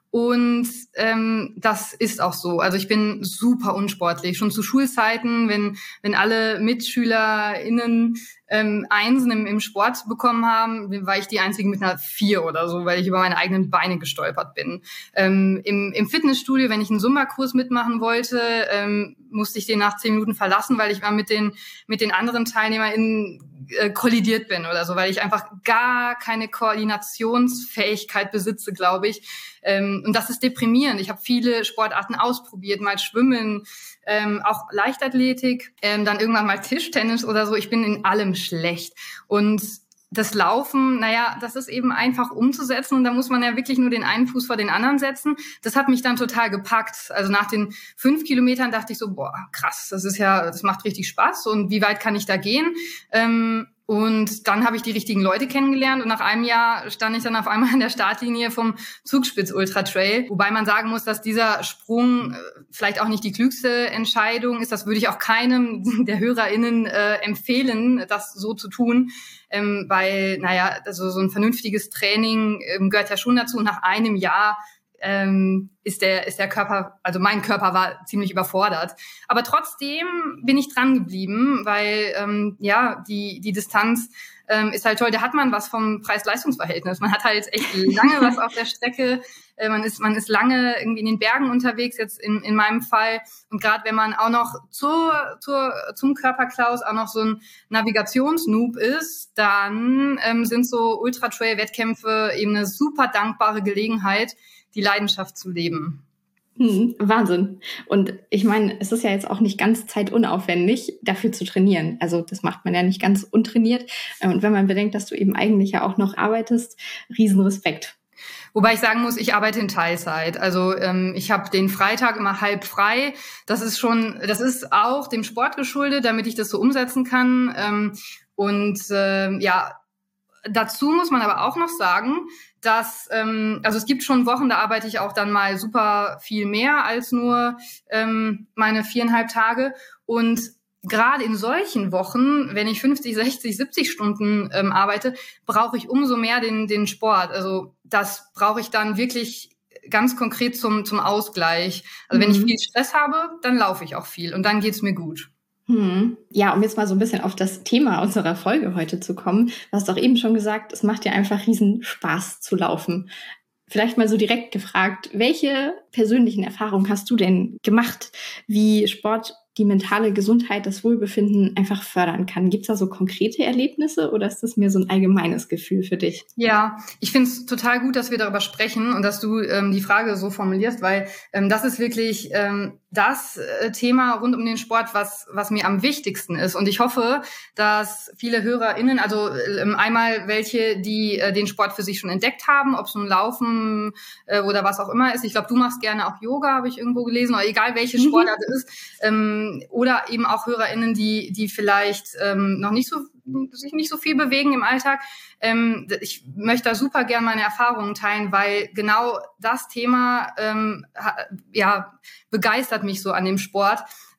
Und ähm, das ist auch so. Also ich bin super unsportlich. Schon zu Schulzeiten, wenn wenn alle MitschülerInnen ähm, Einsen im, im Sport bekommen haben, war ich die Einzige mit einer Vier oder so, weil ich über meine eigenen Beine gestolpert bin. Ähm, im, Im Fitnessstudio, wenn ich einen Zumba-Kurs mitmachen wollte, ähm, musste ich den nach zehn Minuten verlassen, weil ich mal mit den mit den anderen TeilnehmerInnen äh, kollidiert bin oder so, weil ich einfach gar keine Koordinationsfähigkeit besitze, glaube ich. Ähm, und das ist deprimierend. Ich habe viele Sportarten ausprobiert, mal Schwimmen, ähm, auch Leichtathletik, ähm, dann irgendwann mal Tischtennis oder so. Ich bin in allem schlecht. Und das Laufen, naja, das ist eben einfach umzusetzen und da muss man ja wirklich nur den einen Fuß vor den anderen setzen. Das hat mich dann total gepackt. Also nach den fünf Kilometern dachte ich so, boah, krass, das ist ja, das macht richtig Spaß und wie weit kann ich da gehen? Ähm, Und dann habe ich die richtigen Leute kennengelernt und nach einem Jahr stand ich dann auf einmal an der Startlinie vom Zugspitz Ultra Trail. Wobei man sagen muss, dass dieser Sprung vielleicht auch nicht die klügste Entscheidung ist. Das würde ich auch keinem der HörerInnen äh, empfehlen, das so zu tun. Ähm, weil, naja, also so ein vernünftiges Training ähm, gehört ja schon dazu. Und nach einem Jahr ähm, ist der, ist der Körper, also mein Körper war ziemlich überfordert. Aber trotzdem bin ich dran geblieben, weil, ähm, ja, die, die Distanz ähm, ist halt toll. Da hat man was vom Preis-Leistungs-Verhältnis. Man hat halt echt lange was auf der Strecke. Äh, man ist, man ist lange irgendwie in den Bergen unterwegs, jetzt in, in meinem Fall. Und gerade wenn man auch noch zur, zur, zum Körperklaus auch noch so ein Navigationsnoob ist, dann ähm, sind so Ultra-Trail-Wettkämpfe eben eine super dankbare Gelegenheit, die Leidenschaft zu leben. Hm, Wahnsinn. Und ich meine, es ist ja jetzt auch nicht ganz zeitunaufwendig, dafür zu trainieren. Also das macht man ja nicht ganz untrainiert. Und wenn man bedenkt, dass du eben eigentlich ja auch noch arbeitest, Riesenrespekt. Wobei ich sagen muss, ich arbeite in Teilzeit. Also ähm, ich habe den Freitag immer halb frei. Das ist schon, das ist auch dem Sport geschuldet, damit ich das so umsetzen kann. Ähm, und ähm, ja, dazu muss man aber auch noch sagen, dass, ähm, also es gibt schon Wochen, da arbeite ich auch dann mal super viel mehr als nur ähm, meine viereinhalb Tage. Und gerade in solchen Wochen, wenn ich fünfzig, sechzig, siebzig Stunden ähm, arbeite, brauche ich umso mehr den, den Sport. Also das brauche ich dann wirklich ganz konkret zum, zum Ausgleich. Also mhm. wenn ich viel Stress habe, dann laufe ich auch viel und dann geht's mir gut. Hm. Ja, um jetzt mal so ein bisschen auf das Thema unserer Folge heute zu kommen. Du hast doch eben schon gesagt, es macht dir einfach riesen Spaß zu laufen. Vielleicht mal so direkt gefragt, welche persönlichen Erfahrungen hast du denn gemacht, wie Sport die mentale Gesundheit, das Wohlbefinden einfach fördern kann? Gibt es da so konkrete Erlebnisse oder ist das mehr so ein allgemeines Gefühl für dich? Ja, ich finde es total gut, dass wir darüber sprechen und dass du ähm, die Frage so formulierst, weil ähm, das ist wirklich ähm, das äh, Thema rund um den Sport, was was mir am wichtigsten ist. Und ich hoffe, dass viele HörerInnen, also ähm, einmal welche, die äh, den Sport für sich schon entdeckt haben, ob es nun Laufen äh, oder was auch immer ist. Ich glaube, du machst gerne auch Yoga, habe ich irgendwo gelesen, oder egal welche Sportart es ist. Ähm, oder eben auch HörerInnen, die die vielleicht ähm, noch nicht so sich nicht so viel bewegen im Alltag. Ähm, ich möchte da super gern meine Erfahrungen teilen, weil genau das Thema ähm, ha, ja begeistert mich so an dem Sport,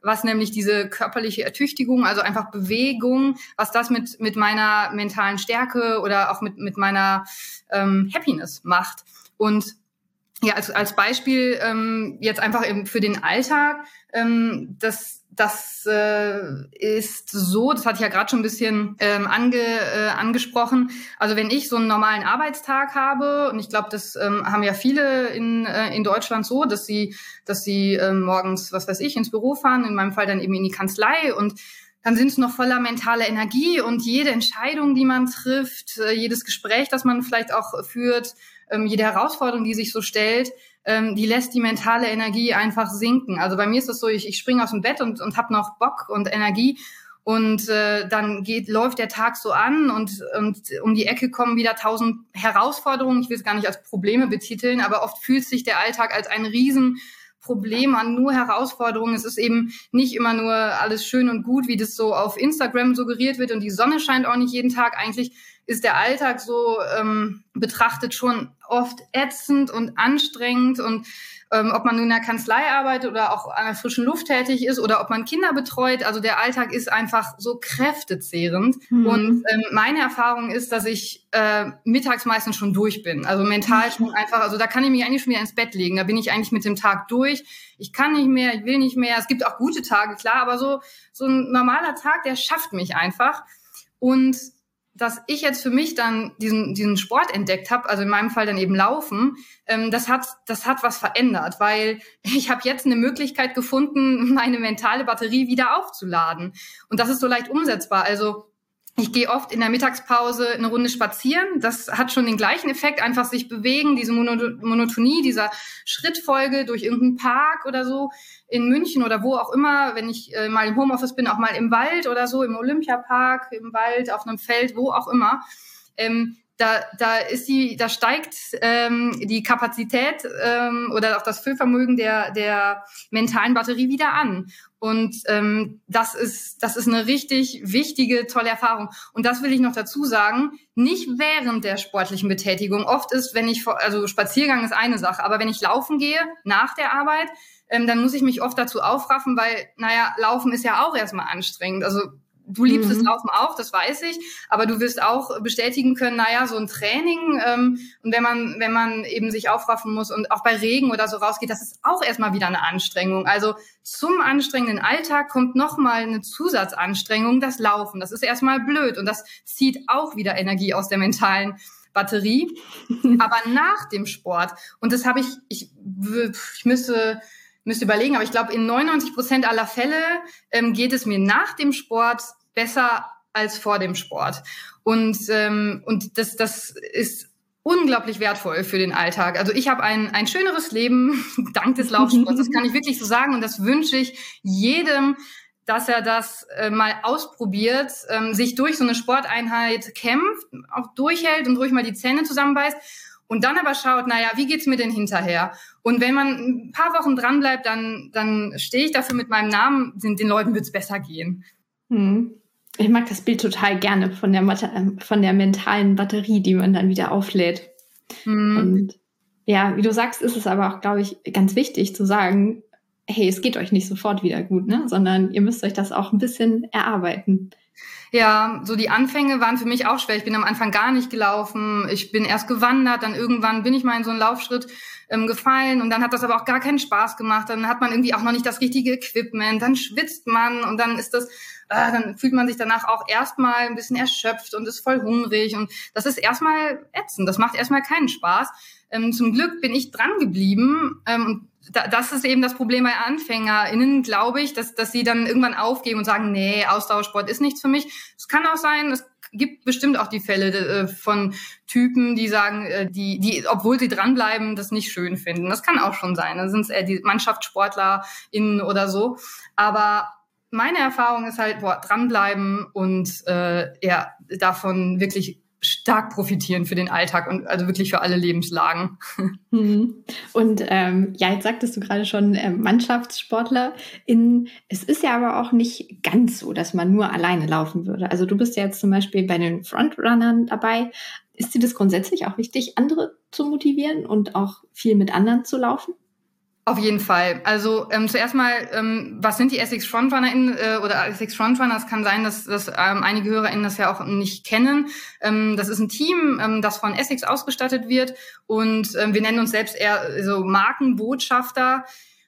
was nämlich diese körperliche Ertüchtigung, also einfach Bewegung, was das mit mit meiner mentalen Stärke oder auch mit mit meiner ähm, Happiness macht. Und ja, als als Beispiel ähm, jetzt einfach eben für den Alltag, ähm, das das äh, ist so, das hatte ich ja gerade schon ein bisschen ähm, ange, äh, angesprochen. Also wenn ich so einen normalen Arbeitstag habe, und ich glaube, das ähm, haben ja viele in äh, in Deutschland so, dass sie dass sie ähm, morgens, was weiß ich, ins Büro fahren, in meinem Fall dann eben in die Kanzlei, und dann sind es noch voller mentaler Energie, und jede Entscheidung, die man trifft, äh, jedes Gespräch, das man vielleicht auch führt, ähm, jede Herausforderung, die sich so stellt, ähm, die lässt die mentale Energie einfach sinken. Also bei mir ist es so, ich, ich springe aus dem Bett und, und habe noch Bock und Energie, und äh, dann geht läuft der Tag so an, und, und um die Ecke kommen wieder tausend Herausforderungen. Ich will es gar nicht als Probleme betiteln, aber oft fühlt sich der Alltag als ein riesen Problem an, nur Herausforderungen. Es ist eben nicht immer nur alles schön und gut, wie das so auf Instagram suggeriert wird, und die Sonne scheint auch nicht jeden Tag. Eigentlich ist der Alltag so ähm, betrachtet schon oft ätzend und anstrengend, und ähm, ob man nun in der Kanzlei arbeitet oder auch an der frischen Luft tätig ist oder ob man Kinder betreut, also der Alltag ist einfach so kräftezehrend. Mhm. Und ähm, meine Erfahrung ist, dass ich äh, mittags meistens schon durch bin, also mental schon einfach, also da kann ich mich eigentlich schon wieder ins Bett legen, da bin ich eigentlich mit dem Tag durch. Ich kann nicht mehr, ich will nicht mehr. Es gibt auch gute Tage, klar, aber so so ein normaler Tag, der schafft mich einfach. Und dass ich jetzt für mich dann diesen diesen Sport entdeckt habe, also in meinem Fall dann eben Laufen, ähm, das hat das hat was verändert, weil ich habe jetzt eine Möglichkeit gefunden, meine mentale Batterie wieder aufzuladen. Und das ist so leicht umsetzbar. Also ich gehe oft in der Mittagspause eine Runde spazieren. Das hat schon den gleichen Effekt, einfach sich bewegen, diese Monotonie, dieser Schrittfolge durch irgendeinen Park oder so in München oder wo auch immer, wenn ich äh, mal im Homeoffice bin, auch mal im Wald oder so, im Olympiapark, im Wald, auf einem Feld, wo auch immer. Ähm, da, da ist die, da steigt ähm, die Kapazität ähm, oder auch das Füllvermögen der, der mentalen Batterie wieder an. Und ähm, das ist, das ist eine richtig wichtige, tolle Erfahrung. Und das will ich noch dazu sagen, nicht während der sportlichen Betätigung. Oft ist, wenn ich, also Spaziergang ist eine Sache, aber wenn ich laufen gehe nach der Arbeit, ähm, dann muss ich mich oft dazu aufraffen, weil, naja, Laufen ist ja auch erstmal anstrengend. Also du liebst mhm. das Laufen auch, das weiß ich, aber du wirst auch bestätigen können, naja, so ein Training, ähm, und wenn man wenn man eben sich aufraffen muss und auch bei Regen oder so rausgeht, das ist auch erstmal wieder eine Anstrengung. Also zum anstrengenden Alltag kommt nochmal eine Zusatzanstrengung, das Laufen. Das ist erstmal blöd, und das zieht auch wieder Energie aus der mentalen Batterie. Aber nach dem Sport, und das habe ich, ich, ich müsste... müsste überlegen, aber ich glaube, in neunundneunzig Prozent aller Fälle ähm, geht es mir nach dem Sport besser als vor dem Sport. Und ähm, und das das ist unglaublich wertvoll für den Alltag. Also ich habe ein ein schöneres Leben dank des Laufsports. Das kann ich wirklich so sagen, und das wünsche ich jedem, dass er das äh, mal ausprobiert, ähm, sich durch so eine Sporteinheit kämpft, auch durchhält und ruhig mal die Zähne zusammenbeißt. Und dann aber schaut, naja, wie geht's mir denn hinterher? Und wenn man ein paar Wochen dranbleibt, dann, dann stehe ich dafür mit meinem Namen, den, den Leuten wird's besser gehen. Hm. Ich mag das Bild total gerne von der, von der mentalen Batterie, die man dann wieder auflädt. Hm. Und ja, wie du sagst, ist es aber auch, glaube ich, ganz wichtig zu sagen, hey, es geht euch nicht sofort wieder gut, ne? Sondern ihr müsst euch das auch ein bisschen erarbeiten. Ja, so die Anfänge waren für mich auch schwer. Ich bin am Anfang gar nicht gelaufen. Ich bin erst gewandert, dann irgendwann bin ich mal in so einen Laufschritt ähm, gefallen, und dann hat das aber auch gar keinen Spaß gemacht. Dann hat man irgendwie auch noch nicht das richtige Equipment, dann schwitzt man, und dann ist das, äh, dann fühlt man sich danach auch erstmal ein bisschen erschöpft und ist voll hungrig, und das ist erstmal ätzend. Das macht erstmal keinen Spaß. Ähm, zum Glück bin ich dran geblieben, ähm, und Da, das ist eben das Problem bei AnfängerInnen, glaube ich, dass, dass sie dann irgendwann aufgeben und sagen, nee, Ausdauersport ist nichts für mich. Es kann auch sein, es gibt bestimmt auch die Fälle äh, von Typen, die sagen, äh, die, die, obwohl sie dranbleiben, das nicht schön finden. Das kann auch schon sein. Dann sind es eher die MannschaftssportlerInnen oder so. Aber meine Erfahrung ist halt, boah, dranbleiben und äh, ja, davon wirklich stark profitieren für den Alltag und also wirklich für alle Lebenslagen. Und ähm, ja, jetzt sagtest du gerade schon äh, Mannschaftssportler. In, es ist ja aber auch nicht ganz so, dass man nur alleine laufen würde. Also du bist ja jetzt zum Beispiel bei den Frontrunnern dabei. Ist dir das grundsätzlich auch wichtig, andere zu motivieren und auch viel mit anderen zu laufen? Auf jeden Fall. Also ähm, zuerst mal, ähm, was sind die Essex FrontrunnerInnen äh, oder Essex Frontrunner? Es kann sein, dass, dass ähm, einige HörerInnen das ja auch nicht kennen. Ähm, das ist ein Team, ähm, das von Essex ausgestattet wird und ähm, wir nennen uns selbst eher so Markenbotschafter.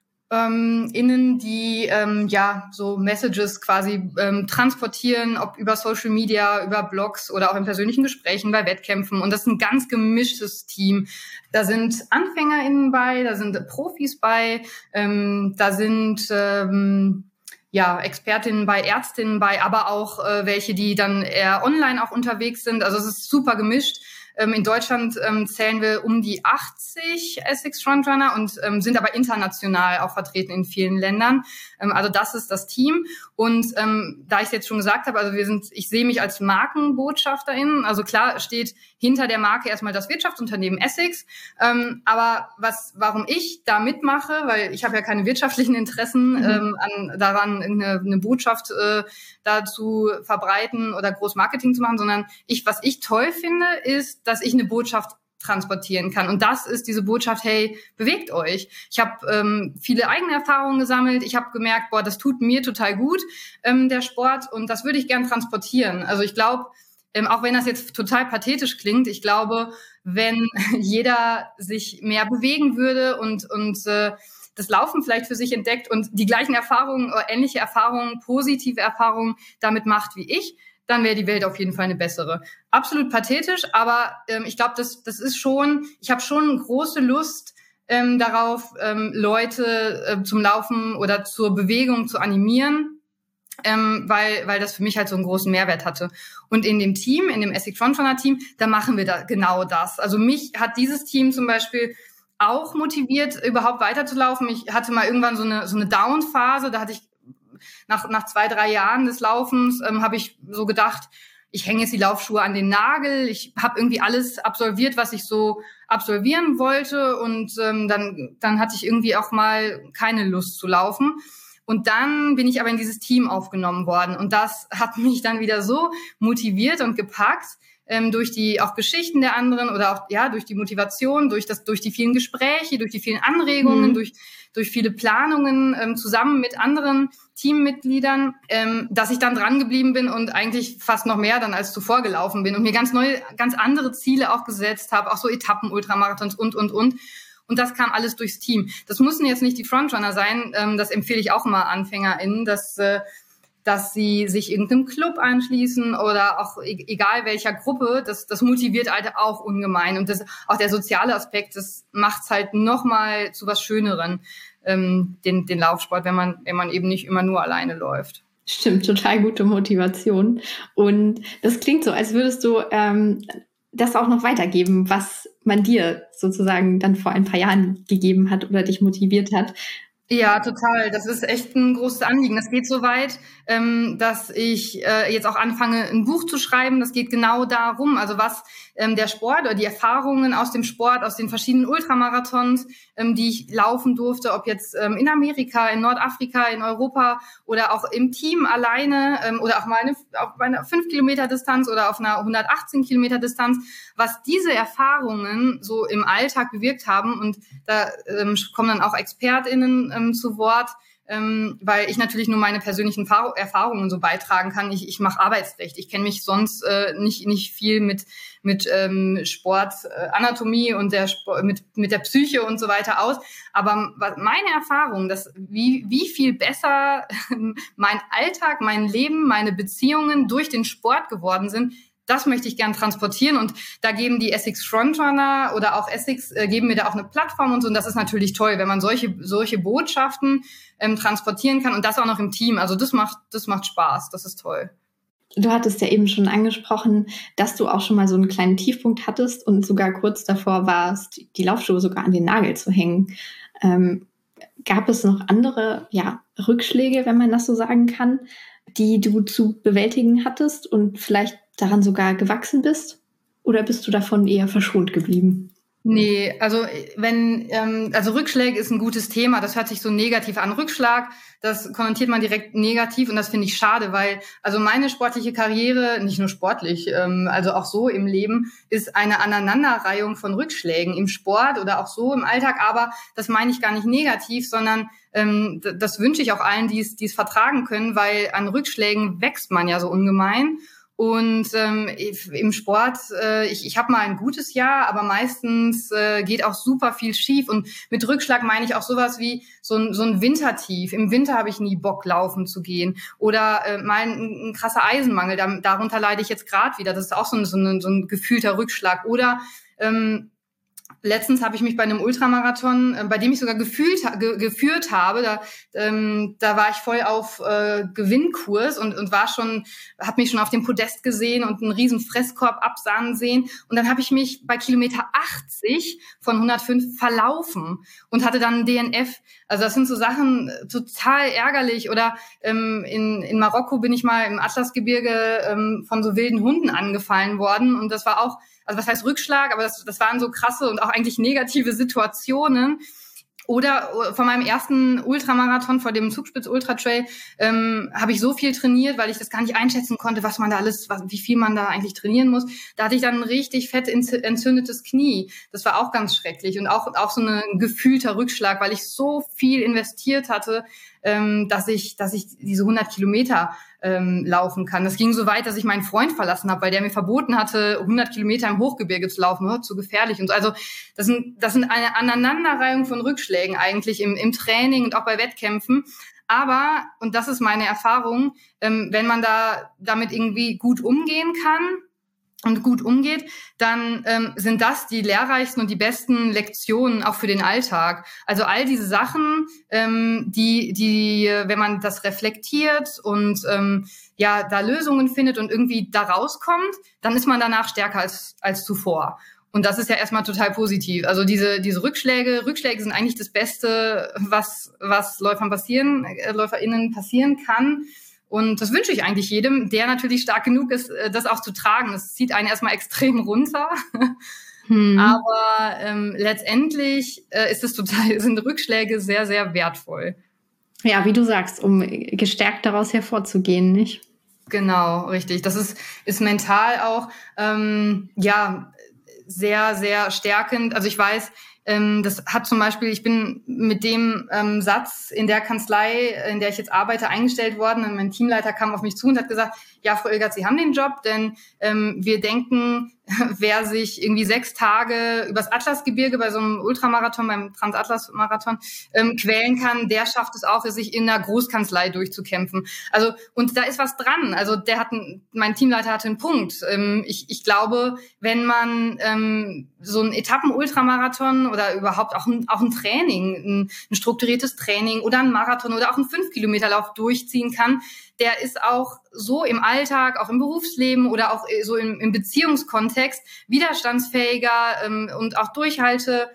Ähm, innen, die ähm, ja so Messages quasi ähm, transportieren, ob über Social Media, über Blogs oder auch in persönlichen Gesprächen, bei Wettkämpfen. Und das ist ein ganz gemischtes Team. Da sind AnfängerInnen bei, da sind Profis bei, ähm, da sind ähm, ja Expertinnen bei, Ärztinnen bei, aber auch äh, welche, die dann eher online auch unterwegs sind. Also es ist super gemischt. In Deutschland ähm, zählen wir um die achtzig Essex Frontrunner und ähm, sind aber international auch vertreten in vielen Ländern. Ähm, also das ist das Team. Und ähm, da ich es jetzt schon gesagt habe, also wir sind, ich sehe mich als Markenbotschafterin. Also klar steht hinter der Marke erstmal das Wirtschaftsunternehmen Essex. Ähm, aber was, warum ich da mitmache, weil ich habe ja keine wirtschaftlichen Interessen mhm. ähm, an, daran, eine, eine Botschaft äh, da zu verbreiten oder groß Marketing zu machen, sondern ich, was ich toll finde, ist, dass ich eine Botschaft transportieren kann. Und das ist diese Botschaft, hey, bewegt euch. Ich habe ähm, viele eigene Erfahrungen gesammelt. Ich habe gemerkt, boah, das tut mir total gut, ähm, der Sport. Und das würde ich gern transportieren. Also ich glaube, ähm, auch wenn das jetzt total pathetisch klingt, ich glaube, wenn jeder sich mehr bewegen würde und, und äh, das Laufen vielleicht für sich entdeckt und die gleichen Erfahrungen oder ähnliche Erfahrungen, positive Erfahrungen damit macht wie ich, dann wäre die Welt auf jeden Fall eine bessere. Absolut pathetisch, aber ähm, ich glaube, das das ist schon, ich habe schon große Lust ähm, darauf, ähm, Leute äh, zum Laufen oder zur Bewegung zu animieren, ähm, weil weil das für mich halt so einen großen Mehrwert hatte. Und in dem Team, in dem Essex Frontrunner Team, da machen wir da genau das. Also mich hat dieses Team zum Beispiel auch motiviert, überhaupt weiterzulaufen. Ich hatte mal irgendwann so eine so eine Down-Phase, da hatte ich Nach, nach zwei, drei Jahren des Laufens ähm, habe ich so gedacht, ich hänge jetzt die Laufschuhe an den Nagel. Ich habe irgendwie alles absolviert, was ich so absolvieren wollte. Und ähm, dann, dann hatte ich irgendwie auch mal keine Lust zu laufen. Und dann bin ich aber in dieses Team aufgenommen worden. Und das hat mich dann wieder so motiviert und gepackt, ähm, durch die auch Geschichten der anderen oder auch ja durch die Motivation, durch das, durch die vielen Gespräche, durch die vielen Anregungen, mhm. durch durch viele Planungen ähm, zusammen mit anderen Teammitgliedern, ähm, dass ich dann dran geblieben bin und eigentlich fast noch mehr dann als zuvor gelaufen bin und mir ganz neue, ganz andere Ziele auch gesetzt habe, auch so Etappen, Ultramarathons und, und, und. Und das kam alles durchs Team. Das müssen jetzt nicht die Frontrunner sein, ähm, das empfehle ich auch immer AnfängerInnen, dass äh, dass sie sich irgendeinem Club anschließen oder auch e- egal welcher Gruppe, das, das motiviert halt auch ungemein. Und das, auch der soziale Aspekt, das macht's halt nochmal zu was Schöneren, ähm, den, den Laufsport, wenn man, wenn man eben nicht immer nur alleine läuft. Stimmt, total gute Motivation. Und das klingt so, als würdest du ähm, das auch noch weitergeben, was man dir sozusagen dann vor ein paar Jahren gegeben hat oder dich motiviert hat. Ja, total. Das ist echt ein großes Anliegen. Das geht so weit, ähm, dass ich äh, jetzt auch anfange, ein Buch zu schreiben. Das geht genau darum, also was ähm, der Sport oder die Erfahrungen aus dem Sport, aus den verschiedenen Ultramarathons, ähm, die ich laufen durfte, ob jetzt ähm, in Amerika, in Nordafrika, in Europa oder auch im Team alleine ähm, oder auch mal eine, auf einer fünf Kilometer Distanz oder auf einer hundertachtzehn Kilometer Distanz, was diese Erfahrungen so im Alltag bewirkt haben. Und da ähm, kommen dann auch ExpertInnen ähm, zu Wort, ähm, weil ich natürlich nur meine persönlichen Fahr- Erfahrungen so beitragen kann. Ich, ich mache Arbeitsrecht. Ich kenne mich sonst äh, nicht nicht viel mit mit ähm, Sport, äh, Anatomie und der Sport, mit mit der Psyche und so weiter aus. Aber meine Erfahrung, dass wie wie viel besser mein Alltag, mein Leben, meine Beziehungen durch den Sport geworden sind, das möchte ich gern transportieren. Und da geben die Essex Frontrunner oder auch Essex, äh, geben mir da auch eine Plattform und so. Und das ist natürlich toll, wenn man solche solche Botschaften ähm, transportieren kann und das auch noch im Team. Also das macht das macht Spaß. Das ist toll. Du hattest ja eben schon angesprochen, dass du auch schon mal so einen kleinen Tiefpunkt hattest und sogar kurz davor warst, die Laufschuhe sogar an den Nagel zu hängen. Ähm, gab es noch andere, ja, Rückschläge, wenn man das so sagen kann, die du zu bewältigen hattest und vielleicht daran sogar gewachsen bist? Oder bist du davon eher verschont geblieben? Nee, also wenn ähm, also Rückschläge ist ein gutes Thema. Das hört sich so negativ an. Rückschlag, das konnotiert man direkt negativ und das finde ich schade, weil also meine sportliche Karriere, nicht nur sportlich, ähm, also auch so im Leben, ist eine Aneinanderreihung von Rückschlägen im Sport oder auch so im Alltag. Aber das meine ich gar nicht negativ, sondern ähm, das wünsche ich auch allen, die es die es vertragen können, weil an Rückschlägen wächst man ja so ungemein. Und ähm, im Sport, äh, ich, ich habe mal ein gutes Jahr, aber meistens äh, geht auch super viel schief. Und mit Rückschlag meine ich auch sowas wie so ein, so ein Wintertief. Im Winter habe ich nie Bock, laufen zu gehen. Oder äh, mal ein, ein krasser Eisenmangel, da, darunter leide ich jetzt gerade wieder. Das ist auch so ein, so ein, so ein gefühlter Rückschlag. Oder ähm, letztens habe ich mich bei einem Ultramarathon, äh, bei dem ich sogar gefühlt, ge, geführt habe, da, ähm, da war ich voll auf äh, Gewinnkurs und, und war schon, habe mich schon auf dem Podest gesehen und einen riesen Fresskorb absahnen sehen. Und dann habe ich mich bei Kilometer achtzig von hundertfünf verlaufen und hatte dann ein D N F. Also das sind so Sachen äh, total ärgerlich. Oder ähm, in, in Marokko bin ich mal im Atlasgebirge ähm, von so wilden Hunden angefallen worden und das war auch, also was heißt Rückschlag, aber das, das waren so krasse und auch eigentlich negative Situationen. Oder von meinem ersten Ultramarathon, vor dem Zugspitz Ultra Trail, ähm, habe ich so viel trainiert, weil ich das gar nicht einschätzen konnte, was man da alles, was, wie viel man da eigentlich trainieren muss. Da hatte ich dann ein richtig fett entzündetes Knie. Das war auch ganz schrecklich und auch auch so ein gefühlter Rückschlag, weil ich so viel investiert hatte, ähm, dass ich dass ich diese hundert Kilometer ähm, laufen kann. Das ging so weit, dass ich meinen Freund verlassen habe, weil der mir verboten hatte, hundert Kilometer im Hochgebirge zu laufen. Oh, zu gefährlich. Und so. Also das sind das sind eine Aneinanderreihung von Rückschlägen eigentlich im, im Training und auch bei Wettkämpfen. Aber, und das ist meine Erfahrung, ähm, wenn man da damit irgendwie gut umgehen kann und gut umgeht, dann ähm, sind das die lehrreichsten und die besten Lektionen auch für den Alltag. Also all diese Sachen, ähm, die, die, wenn man das reflektiert und ähm, ja da Lösungen findet und irgendwie da rauskommt, dann ist man danach stärker als als zuvor. Und das ist ja erstmal total positiv. Also diese diese Rückschläge, Rückschläge sind eigentlich das Beste, was was Läufern passieren, äh, LäuferInnen passieren kann. Und das wünsche ich eigentlich jedem, der natürlich stark genug ist, das auch zu tragen. Das zieht einen erstmal extrem runter. Hm. Aber ähm, letztendlich äh, ist es total, sind Rückschläge sehr, sehr wertvoll. Ja, wie du sagst, um gestärkt daraus hervorzugehen, nicht? Genau, richtig. Das ist, ist mental auch ähm, ja sehr, sehr stärkend. Also ich weiß, ähm, das hat zum Beispiel, ich bin mit dem ähm, Satz in der Kanzlei, in der ich jetzt arbeite, eingestellt worden und mein Teamleiter kam auf mich zu und hat gesagt, ja, Frau Ilgert, Sie haben den Job, denn ähm, wir denken, wer sich irgendwie sechs Tage übers Atlasgebirge bei so einem Ultramarathon, beim Transatlas-Marathon ähm, quälen kann, der schafft es auch, sich in einer Großkanzlei durchzukämpfen. Also, und da ist was dran. Also, der hat, ein, mein Teamleiter hatte einen Punkt. Ähm, ich, ich glaube, wenn man ähm, so einen Etappen-Ultramarathon oder überhaupt auch ein, auch ein Training, ein, ein strukturiertes Training oder ein Marathon oder auch einen fünf-Kilometer-Lauf durchziehen kann, der ist auch so im Alltag, auch im Berufsleben oder auch so im, im Beziehungskontext widerstandsfähiger ähm, und auch durchhaltefähiger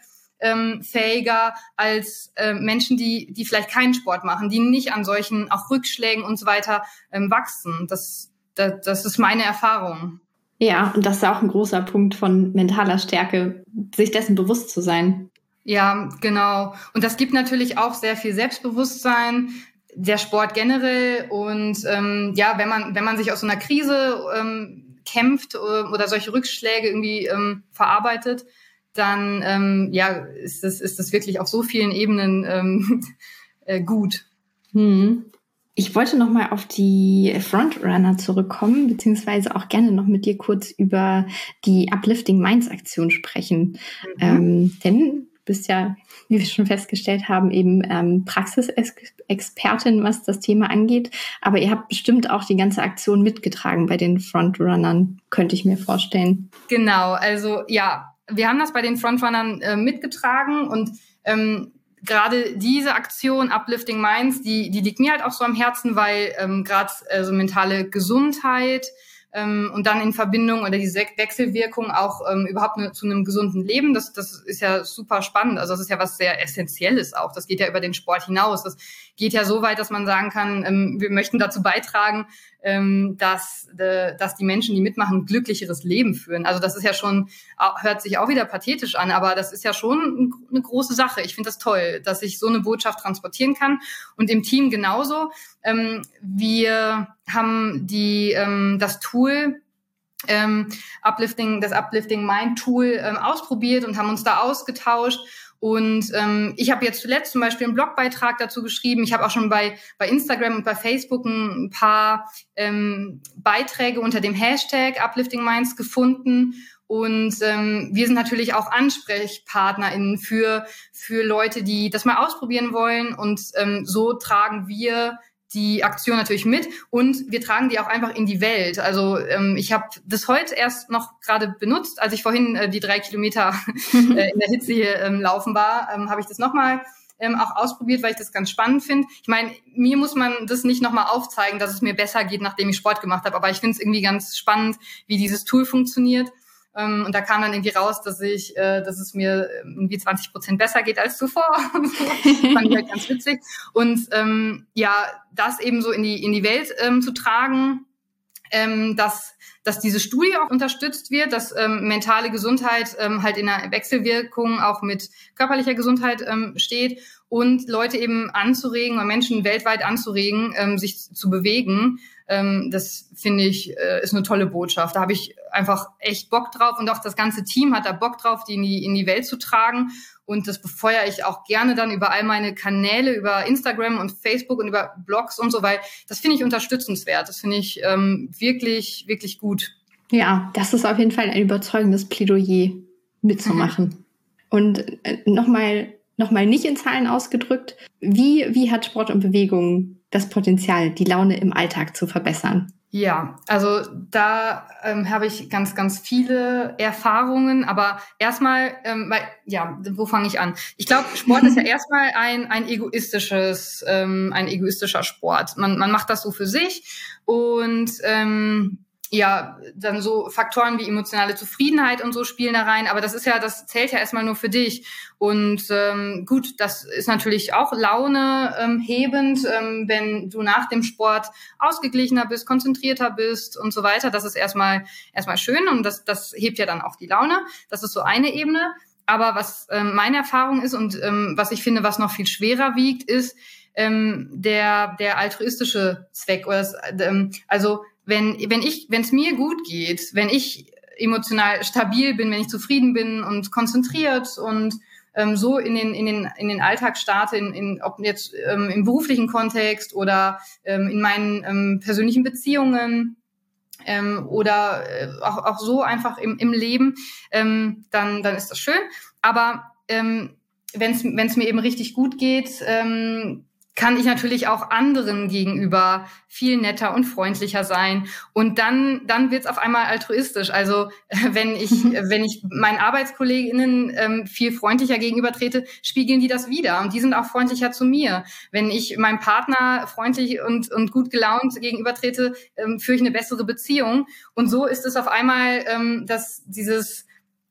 ähm, als äh, Menschen, die die vielleicht keinen Sport machen, die nicht an solchen auch Rückschlägen und so weiter ähm, wachsen. Das, das, das ist meine Erfahrung. Ja, und das ist auch ein großer Punkt von mentaler Stärke, sich dessen bewusst zu sein. Ja, genau. Und das gibt natürlich auch sehr viel Selbstbewusstsein, der Sport generell und ähm, ja, wenn man wenn man sich aus so einer Krise ähm, kämpft oder, oder solche Rückschläge irgendwie ähm, verarbeitet, dann ähm, ja ist das ist das wirklich auf so vielen Ebenen ähm, äh, gut. Hm. Ich wollte noch mal auf die Frontrunner zurückkommen, beziehungsweise auch gerne noch mit dir kurz über die Uplifting Minds Aktion sprechen, mhm. ähm, denn du bist ja, wie wir schon festgestellt haben, eben ähm, Praxisexpertin, was das Thema angeht. Aber ihr habt bestimmt auch die ganze Aktion mitgetragen bei den Frontrunnern, könnte ich mir vorstellen. Genau, also ja, wir haben das bei den Frontrunnern äh, mitgetragen und ähm, gerade diese Aktion Uplifting Minds, die, die liegt mir halt auch so am Herzen, weil ähm, gerade äh, so mentale Gesundheit Ähm, und dann in Verbindung oder diese Wechselwirkung auch ähm, überhaupt ne, zu einem gesunden Leben, das, das ist ja super spannend. Also das ist ja was sehr Essentielles auch. Das geht ja über den Sport hinaus. Das geht ja so weit, dass man sagen kann, ähm, wir möchten dazu beitragen, ähm, dass, äh, dass die Menschen, die mitmachen, ein glücklicheres Leben führen. Also das ist ja schon, hört sich auch wieder pathetisch an, aber das ist ja schon eine große Sache. Ich finde das toll, dass ich so eine Botschaft transportieren kann. Und im Team genauso. Ähm, wir haben die ähm, das Tool, ähm, Uplifting, das Uplifting Mind Tool ähm, ausprobiert und haben uns da ausgetauscht. Und ähm, ich habe jetzt zuletzt zum Beispiel einen Blogbeitrag dazu geschrieben. Ich habe auch schon bei bei Instagram und bei Facebook ein paar ähm, Beiträge unter dem Hashtag Uplifting Minds gefunden. Und ähm, wir sind natürlich auch AnsprechpartnerInnen für für Leute, die das mal ausprobieren wollen. Und ähm, so tragen wir die Aktion natürlich mit und wir tragen die auch einfach in die Welt. Also ähm, ich habe das heute erst noch gerade benutzt, als ich vorhin äh, die drei Kilometer äh, in der Hitze hier ähm, laufen war, ähm, habe ich das nochmal ähm, auch ausprobiert, weil ich das ganz spannend finde. Ich meine, mir muss man das nicht nochmal aufzeigen, dass es mir besser geht, nachdem ich Sport gemacht habe, aber ich finde es irgendwie ganz spannend, wie dieses Tool funktioniert. Um, und da kam dann irgendwie raus, dass ich, äh, dass es mir irgendwie zwanzig Prozent besser geht als zuvor. Fand ich halt ganz witzig. Und ähm, ja, das eben so in die in die Welt ähm, zu tragen, ähm, dass dass diese Studie auch unterstützt wird, dass ähm, mentale Gesundheit ähm, halt in einer Wechselwirkung auch mit körperlicher Gesundheit ähm, steht und Leute eben anzuregen oder Menschen weltweit anzuregen, ähm, sich zu bewegen. Ähm, das finde ich, äh, ist eine tolle Botschaft. Da habe ich einfach echt Bock drauf und auch das ganze Team hat da Bock drauf, die in die, in die Welt zu tragen. Und das befeuere ich auch gerne dann über all meine Kanäle, über Instagram und Facebook und über Blogs und so, weil das finde ich unterstützenswert. Das finde ich ähm, wirklich, wirklich gut. Ja, das ist auf jeden Fall ein überzeugendes Plädoyer, mitzumachen. Mhm. Und äh, nochmal nochmal nicht in Zahlen ausgedrückt, wie, wie hat Sport und Bewegung das Potenzial, die Laune im Alltag zu verbessern? Ja, also da ähm, habe ich ganz, ganz viele Erfahrungen, aber erstmal, ähm, weil, ja, wo fange ich an? Ich glaube, Sport ist ja erstmal ein ein egoistisches, ähm, ein egoistischer Sport. Man man macht das so für sich und ähm, ja, dann so Faktoren wie emotionale Zufriedenheit und so spielen da rein, aber das ist ja, das zählt ja erstmal nur für dich. Und ähm, gut, das ist natürlich auch Laune ähm, hebend, ähm, wenn du nach dem Sport ausgeglichener bist, konzentrierter bist und so weiter. Das ist erstmal erstmal schön und das das hebt ja dann auch die Laune. Das ist so eine Ebene. Aber was ähm, meine Erfahrung ist und ähm, was ich finde, was noch viel schwerer wiegt, ist ähm, der der altruistische Zweck oder das, ähm, also wenn wenn ich wenn es mir gut geht, wenn ich emotional stabil bin, wenn ich zufrieden bin und konzentriert und ähm, so in den in den in den Alltag starte, in, in ob jetzt ähm, im beruflichen Kontext oder ähm, in meinen ähm, persönlichen Beziehungen ähm, oder äh, auch auch so einfach im im Leben, ähm, dann dann ist das schön. Aber ähm, wenn es wenn es mir eben richtig gut geht, ähm, kann ich natürlich auch anderen gegenüber viel netter und freundlicher sein. Und dann, dann wird's auf einmal altruistisch. Also wenn ich, wenn ich meinen ArbeitskollegInnen ähm, viel freundlicher gegenübertrete, spiegeln die das wieder. Und die sind auch freundlicher zu mir. Wenn ich meinem Partner freundlich und, und gut gelaunt gegenübertrete, ähm, führe ich eine bessere Beziehung. Und so ist es auf einmal, ähm, dass dieses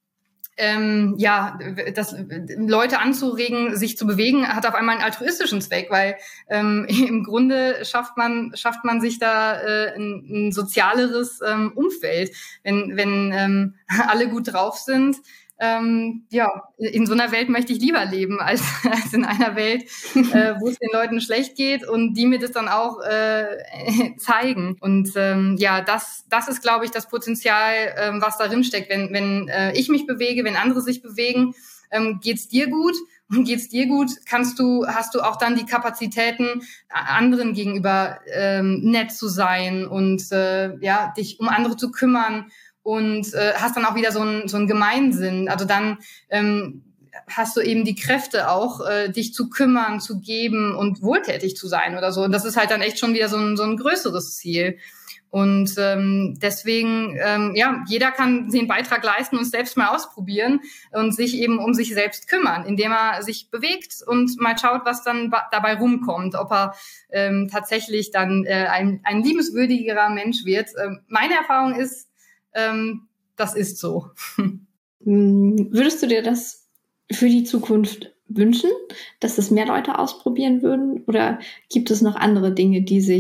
Ähm, ja, das Leute anzuregen, sich zu bewegen, hat auf einmal einen altruistischen Zweck, weil ähm, im Grunde schafft man schafft man sich da äh, ein, ein sozialeres ähm, Umfeld, wenn wenn ähm, alle gut drauf sind. Ähm, ja, in so einer Welt möchte ich lieber leben, als, als in einer Welt, äh, wo es den Leuten schlecht geht und die mir das dann auch äh, zeigen. Und ähm, ja, das das ist, glaube ich, das Potenzial, ähm, was darin steckt. Wenn wenn äh, ich mich bewege, wenn andere sich bewegen, ähm, geht's dir gut. Und geht's dir gut, kannst du, hast du auch dann die Kapazitäten, anderen gegenüber ähm, nett zu sein und äh, ja, dich um andere zu kümmern. Und äh, hast dann auch wieder so einen so einen Gemeinsinn. Also dann ähm, hast du eben die Kräfte auch, äh, dich zu kümmern, zu geben und wohltätig zu sein oder so. Und das ist halt dann echt schon wieder so ein so ein größeres Ziel. Und ähm, deswegen, ähm, ja, jeder kann den Beitrag leisten und es selbst mal ausprobieren und sich eben um sich selbst kümmern, indem er sich bewegt und mal schaut, was dann ba- dabei rumkommt, ob er ähm, tatsächlich dann äh, ein, ein liebenswürdigerer Mensch wird. Ähm, meine Erfahrung ist, Ähm, das ist so. Würdest du dir das für die Zukunft wünschen, dass das mehr Leute ausprobieren würden? Oder gibt es noch andere Dinge, die sich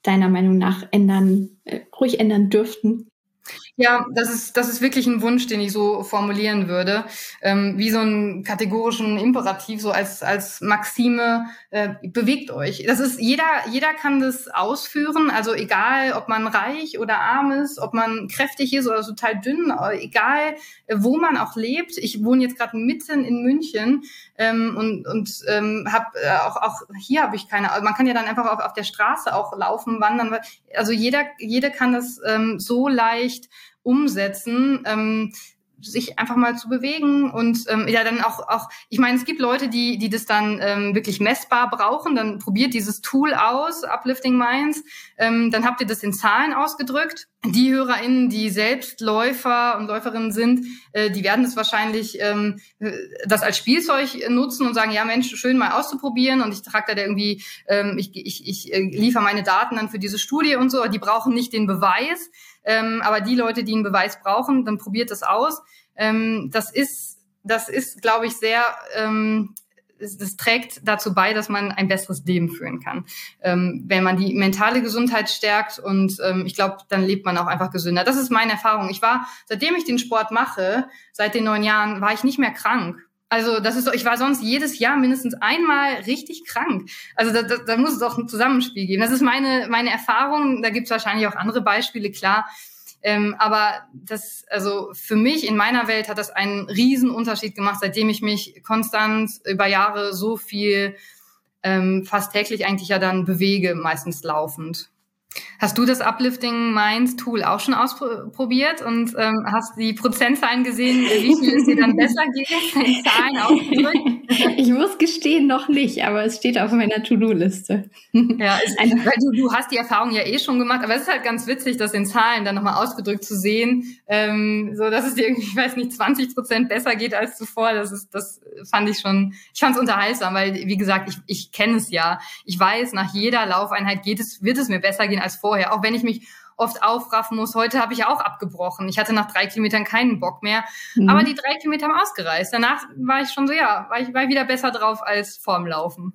deiner Meinung nach ändern, äh, ruhig ändern dürften? Ja, das ist, das ist wirklich ein Wunsch, den ich so formulieren würde, ähm, wie so einen kategorischen Imperativ, so als, als Maxime, äh, bewegt euch. Das ist, jeder, jeder kann das ausführen, also egal, ob man reich oder arm ist, ob man kräftig ist oder total dünn, egal, wo man auch lebt. Ich wohne jetzt gerade mitten in München, ähm, und, und, ähm, hab, äh, auch, auch hier habe ich keine, also man kann ja dann einfach auf, auf der Straße auch laufen, wandern, also jeder, jeder kann das, ähm, so leicht umsetzen, ähm, sich einfach mal zu bewegen und ähm, ja dann auch auch ich meine, es gibt Leute, die die das dann ähm, wirklich messbar brauchen, dann probiert dieses Tool aus, Uplifting Minds, ähm, dann habt ihr das in Zahlen ausgedrückt. Die HörerInnen, die selbst Läufer und Läuferinnen sind, äh, die werden das wahrscheinlich ähm, das als Spielzeug nutzen und sagen, ja Mensch, schön mal auszuprobieren und ich trage da irgendwie, ähm, ich, ich, ich äh, liefere meine Daten dann für diese Studie und so, die brauchen nicht den Beweis. Ähm, aber die Leute, die einen Beweis brauchen, dann probiert es aus. Ähm, das ist, das ist, glaube ich, sehr, ähm, das, das trägt dazu bei, dass man ein besseres Leben führen kann. Ähm, wenn man die mentale Gesundheit stärkt und ähm, ich glaube, dann lebt man auch einfach gesünder. Das ist meine Erfahrung. Ich war, seitdem ich den Sport mache, seit den neun Jahren, war ich nicht mehr krank. Also das ist so, ich war sonst jedes Jahr mindestens einmal richtig krank. Also da, da, da muss es auch ein Zusammenspiel geben. Das ist meine meine Erfahrung. Da gibt es wahrscheinlich auch andere Beispiele, klar. Ähm, aber das, also für mich in meiner Welt hat das einen riesen Unterschied gemacht, seitdem ich mich konstant über Jahre so viel, ähm, fast täglich eigentlich ja dann bewege, meistens laufend. Hast du das Uplifting Minds Tool auch schon ausprobiert und ähm, hast die Prozentzahlen gesehen, wie viel es dir dann besser geht, in Zahlen ausgedrückt? Ich muss gestehen, noch nicht, aber es steht auf meiner To-Do-Liste. Ja, ist, weil du, du hast die Erfahrung ja eh schon gemacht, aber es ist halt ganz witzig, das in Zahlen dann nochmal ausgedrückt zu sehen, ähm, so dass es dir irgendwie, ich weiß nicht, zwanzig Prozent besser geht als zuvor. Das ist, das fand ich schon, ich fand es unterhaltsam, weil, wie gesagt, ich, ich kenne es ja. Ich weiß, nach jeder Laufeinheit geht es, wird es mir besser gehen als vorher, auch wenn ich mich oft aufraffen muss. Heute habe ich auch abgebrochen. Ich hatte nach drei Kilometern keinen Bock mehr, mhm. aber die drei Kilometer haben ausgereicht. Danach war ich schon so, ja, war ich war wieder besser drauf als vorm Laufen.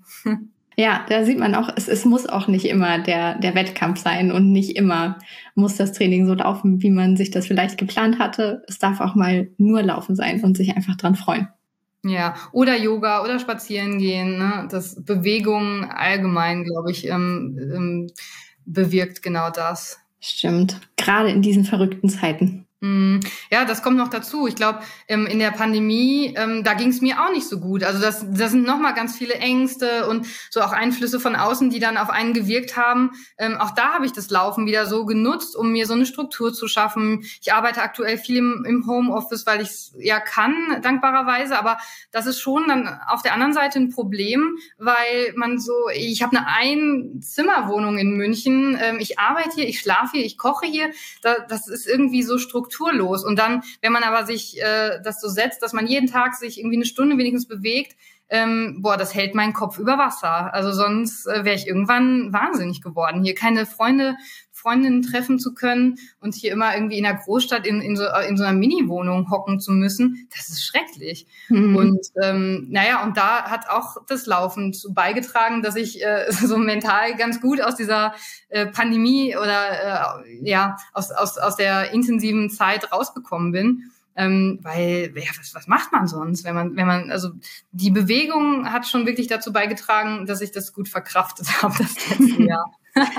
Ja, da sieht man auch, es, es muss auch nicht immer der, der Wettkampf sein und nicht immer muss das Training so laufen, wie man sich das vielleicht geplant hatte. Es darf auch mal nur laufen sein und sich einfach dran freuen. Ja, oder Yoga oder spazieren gehen, ne? Das Bewegung allgemein, glaube ich, ähm, ähm, bewirkt genau das. Stimmt, gerade in diesen verrückten Zeiten. Ja, das kommt noch dazu. Ich glaube, in der Pandemie, da ging es mir auch nicht so gut. Also das, das sind nochmal ganz viele Ängste und so auch Einflüsse von außen, die dann auf einen gewirkt haben. Auch da habe ich das Laufen wieder so genutzt, um mir so eine Struktur zu schaffen. Ich arbeite aktuell viel im, im Homeoffice, weil ich es ja kann, dankbarerweise. Aber das ist schon dann auf der anderen Seite ein Problem, weil man so, ich habe eine Einzimmerwohnung in München. Ich arbeite hier, ich schlafe hier, ich koche hier. Das ist irgendwie so strukturell. Strukturlos. Und dann, wenn man aber sich äh, das so setzt, dass man jeden Tag sich irgendwie eine Stunde wenigstens bewegt, ähm, boah, das hält meinen Kopf über Wasser. Also sonst äh, wäre ich irgendwann wahnsinnig geworden, hier keine Freunde, Freundinnen treffen zu können und hier immer irgendwie in der Großstadt in, in, so, in so einer Mini-Wohnung hocken zu müssen. Das ist schrecklich. Mhm. Und ähm, naja, und da hat auch das Laufen zu beigetragen, dass ich äh, so mental ganz gut aus dieser äh, Pandemie oder äh, ja aus, aus, aus der intensiven Zeit rausgekommen bin. Ähm, weil, ja, was, was macht man sonst, wenn man, wenn man, also die Bewegung hat schon wirklich dazu beigetragen, dass ich das gut verkraftet habe das letzte Jahr.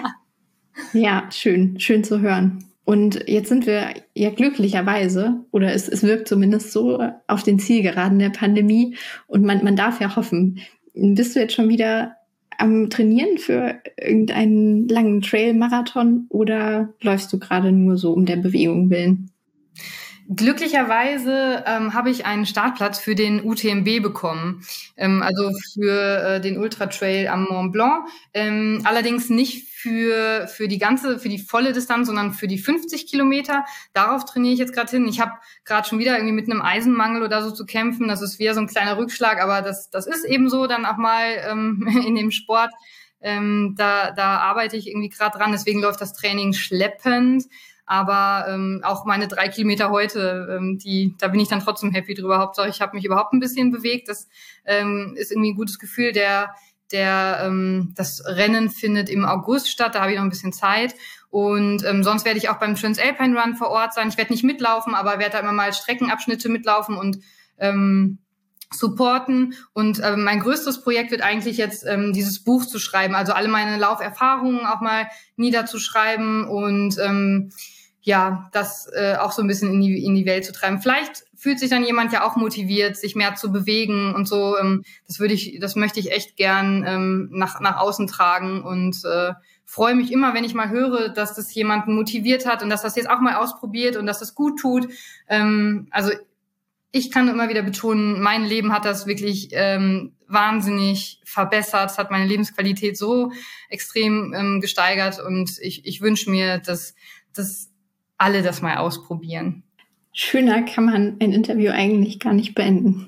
Ja, schön, schön zu hören. Und jetzt sind wir ja glücklicherweise, oder es, es wirkt zumindest so, auf den Zielgeraden der Pandemie und man, man darf ja hoffen. Bist du jetzt schon wieder am Trainieren für irgendeinen langen Trail-Marathon oder läufst du gerade nur so um der Bewegung willen? Glücklicherweise ähm, habe ich einen Startplatz für den U T M B bekommen, ähm, also für äh, den Ultra Trail am Mont Blanc. Ähm, allerdings nicht für für die ganze, für die volle Distanz, sondern für die fünfzig Kilometer. Darauf trainiere ich jetzt gerade hin. Ich habe gerade schon wieder irgendwie mit einem Eisenmangel oder so zu kämpfen. Das ist wieder so ein kleiner Rückschlag, aber das das ist eben so dann auch mal ähm, in dem Sport. Ähm, da da arbeite ich irgendwie gerade dran. Deswegen läuft das Training schleppend. Aber ähm, auch meine drei Kilometer heute, ähm, die, da bin ich dann trotzdem happy drüber. Hauptsache, ich habe mich überhaupt ein bisschen bewegt. Das ähm, ist irgendwie ein gutes Gefühl. Der Der ähm, das Rennen findet im August statt, da habe ich noch ein bisschen Zeit. Und ähm, sonst werde ich auch beim Transalpine Run vor Ort sein. Ich werde nicht mitlaufen, aber werde da immer mal Streckenabschnitte mitlaufen und ähm, supporten. Und äh, mein größtes Projekt wird eigentlich jetzt ähm, dieses Buch zu schreiben, also alle meine Lauferfahrungen auch mal niederzuschreiben und ähm, ja, das äh, auch so ein bisschen in die, in die Welt zu treiben. Vielleicht fühlt sich dann jemand ja auch motiviert, sich mehr zu bewegen und so. Ähm, das würde ich, das möchte ich echt gern ähm, nach nach außen tragen und äh, freue mich immer, wenn ich mal höre, dass das jemanden motiviert hat und dass das jetzt auch mal ausprobiert und dass das gut tut. Ähm, also ich kann immer wieder betonen, mein Leben hat das wirklich ähm, wahnsinnig verbessert. Es hat meine Lebensqualität so extrem ähm, gesteigert und ich, ich wünsche mir, dass, dass alle das mal ausprobieren. Schöner kann man ein Interview eigentlich gar nicht beenden.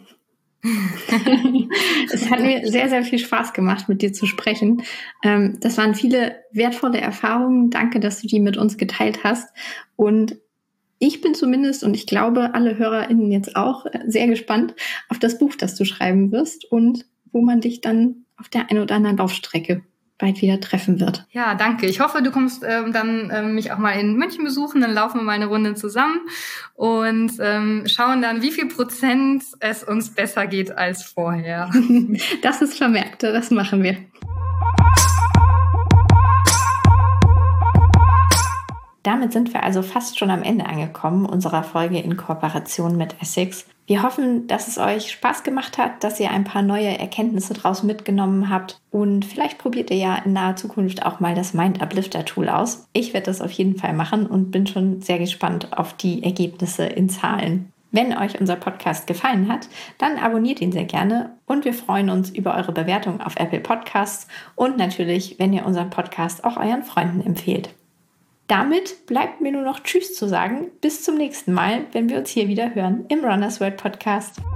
Es hat mir sehr, sehr viel Spaß gemacht, mit dir zu sprechen. Ähm, das waren viele wertvolle Erfahrungen. Danke, dass du die mit uns geteilt hast. Und ich bin zumindest, und ich glaube, alle HörerInnen jetzt auch, sehr gespannt auf das Buch, das du schreiben wirst und wo man dich dann auf der einen oder anderen Laufstrecke bald wieder treffen wird. Ja, danke. Ich hoffe, du kommst ähm, dann ähm, mich auch mal in München besuchen, dann laufen wir mal eine Runde zusammen und ähm, schauen dann, wie viel Prozent es uns besser geht als vorher. Das ist vermerkt, das machen wir. Damit sind wir also fast schon am Ende angekommen unserer Folge in Kooperation mit Essex. Wir hoffen, dass es euch Spaß gemacht hat, dass ihr ein paar neue Erkenntnisse draus mitgenommen habt und vielleicht probiert ihr ja in naher Zukunft auch mal das Mind Uplifter Tool aus. Ich werde das auf jeden Fall machen und bin schon sehr gespannt auf die Ergebnisse in Zahlen. Wenn euch unser Podcast gefallen hat, dann abonniert ihn sehr gerne und wir freuen uns über eure Bewertung auf Apple Podcasts und natürlich, wenn ihr unseren Podcast auch euren Freunden empfehlt. Damit bleibt mir nur noch Tschüss zu sagen. Bis zum nächsten Mal, wenn wir uns hier wieder hören im Runners World Podcast.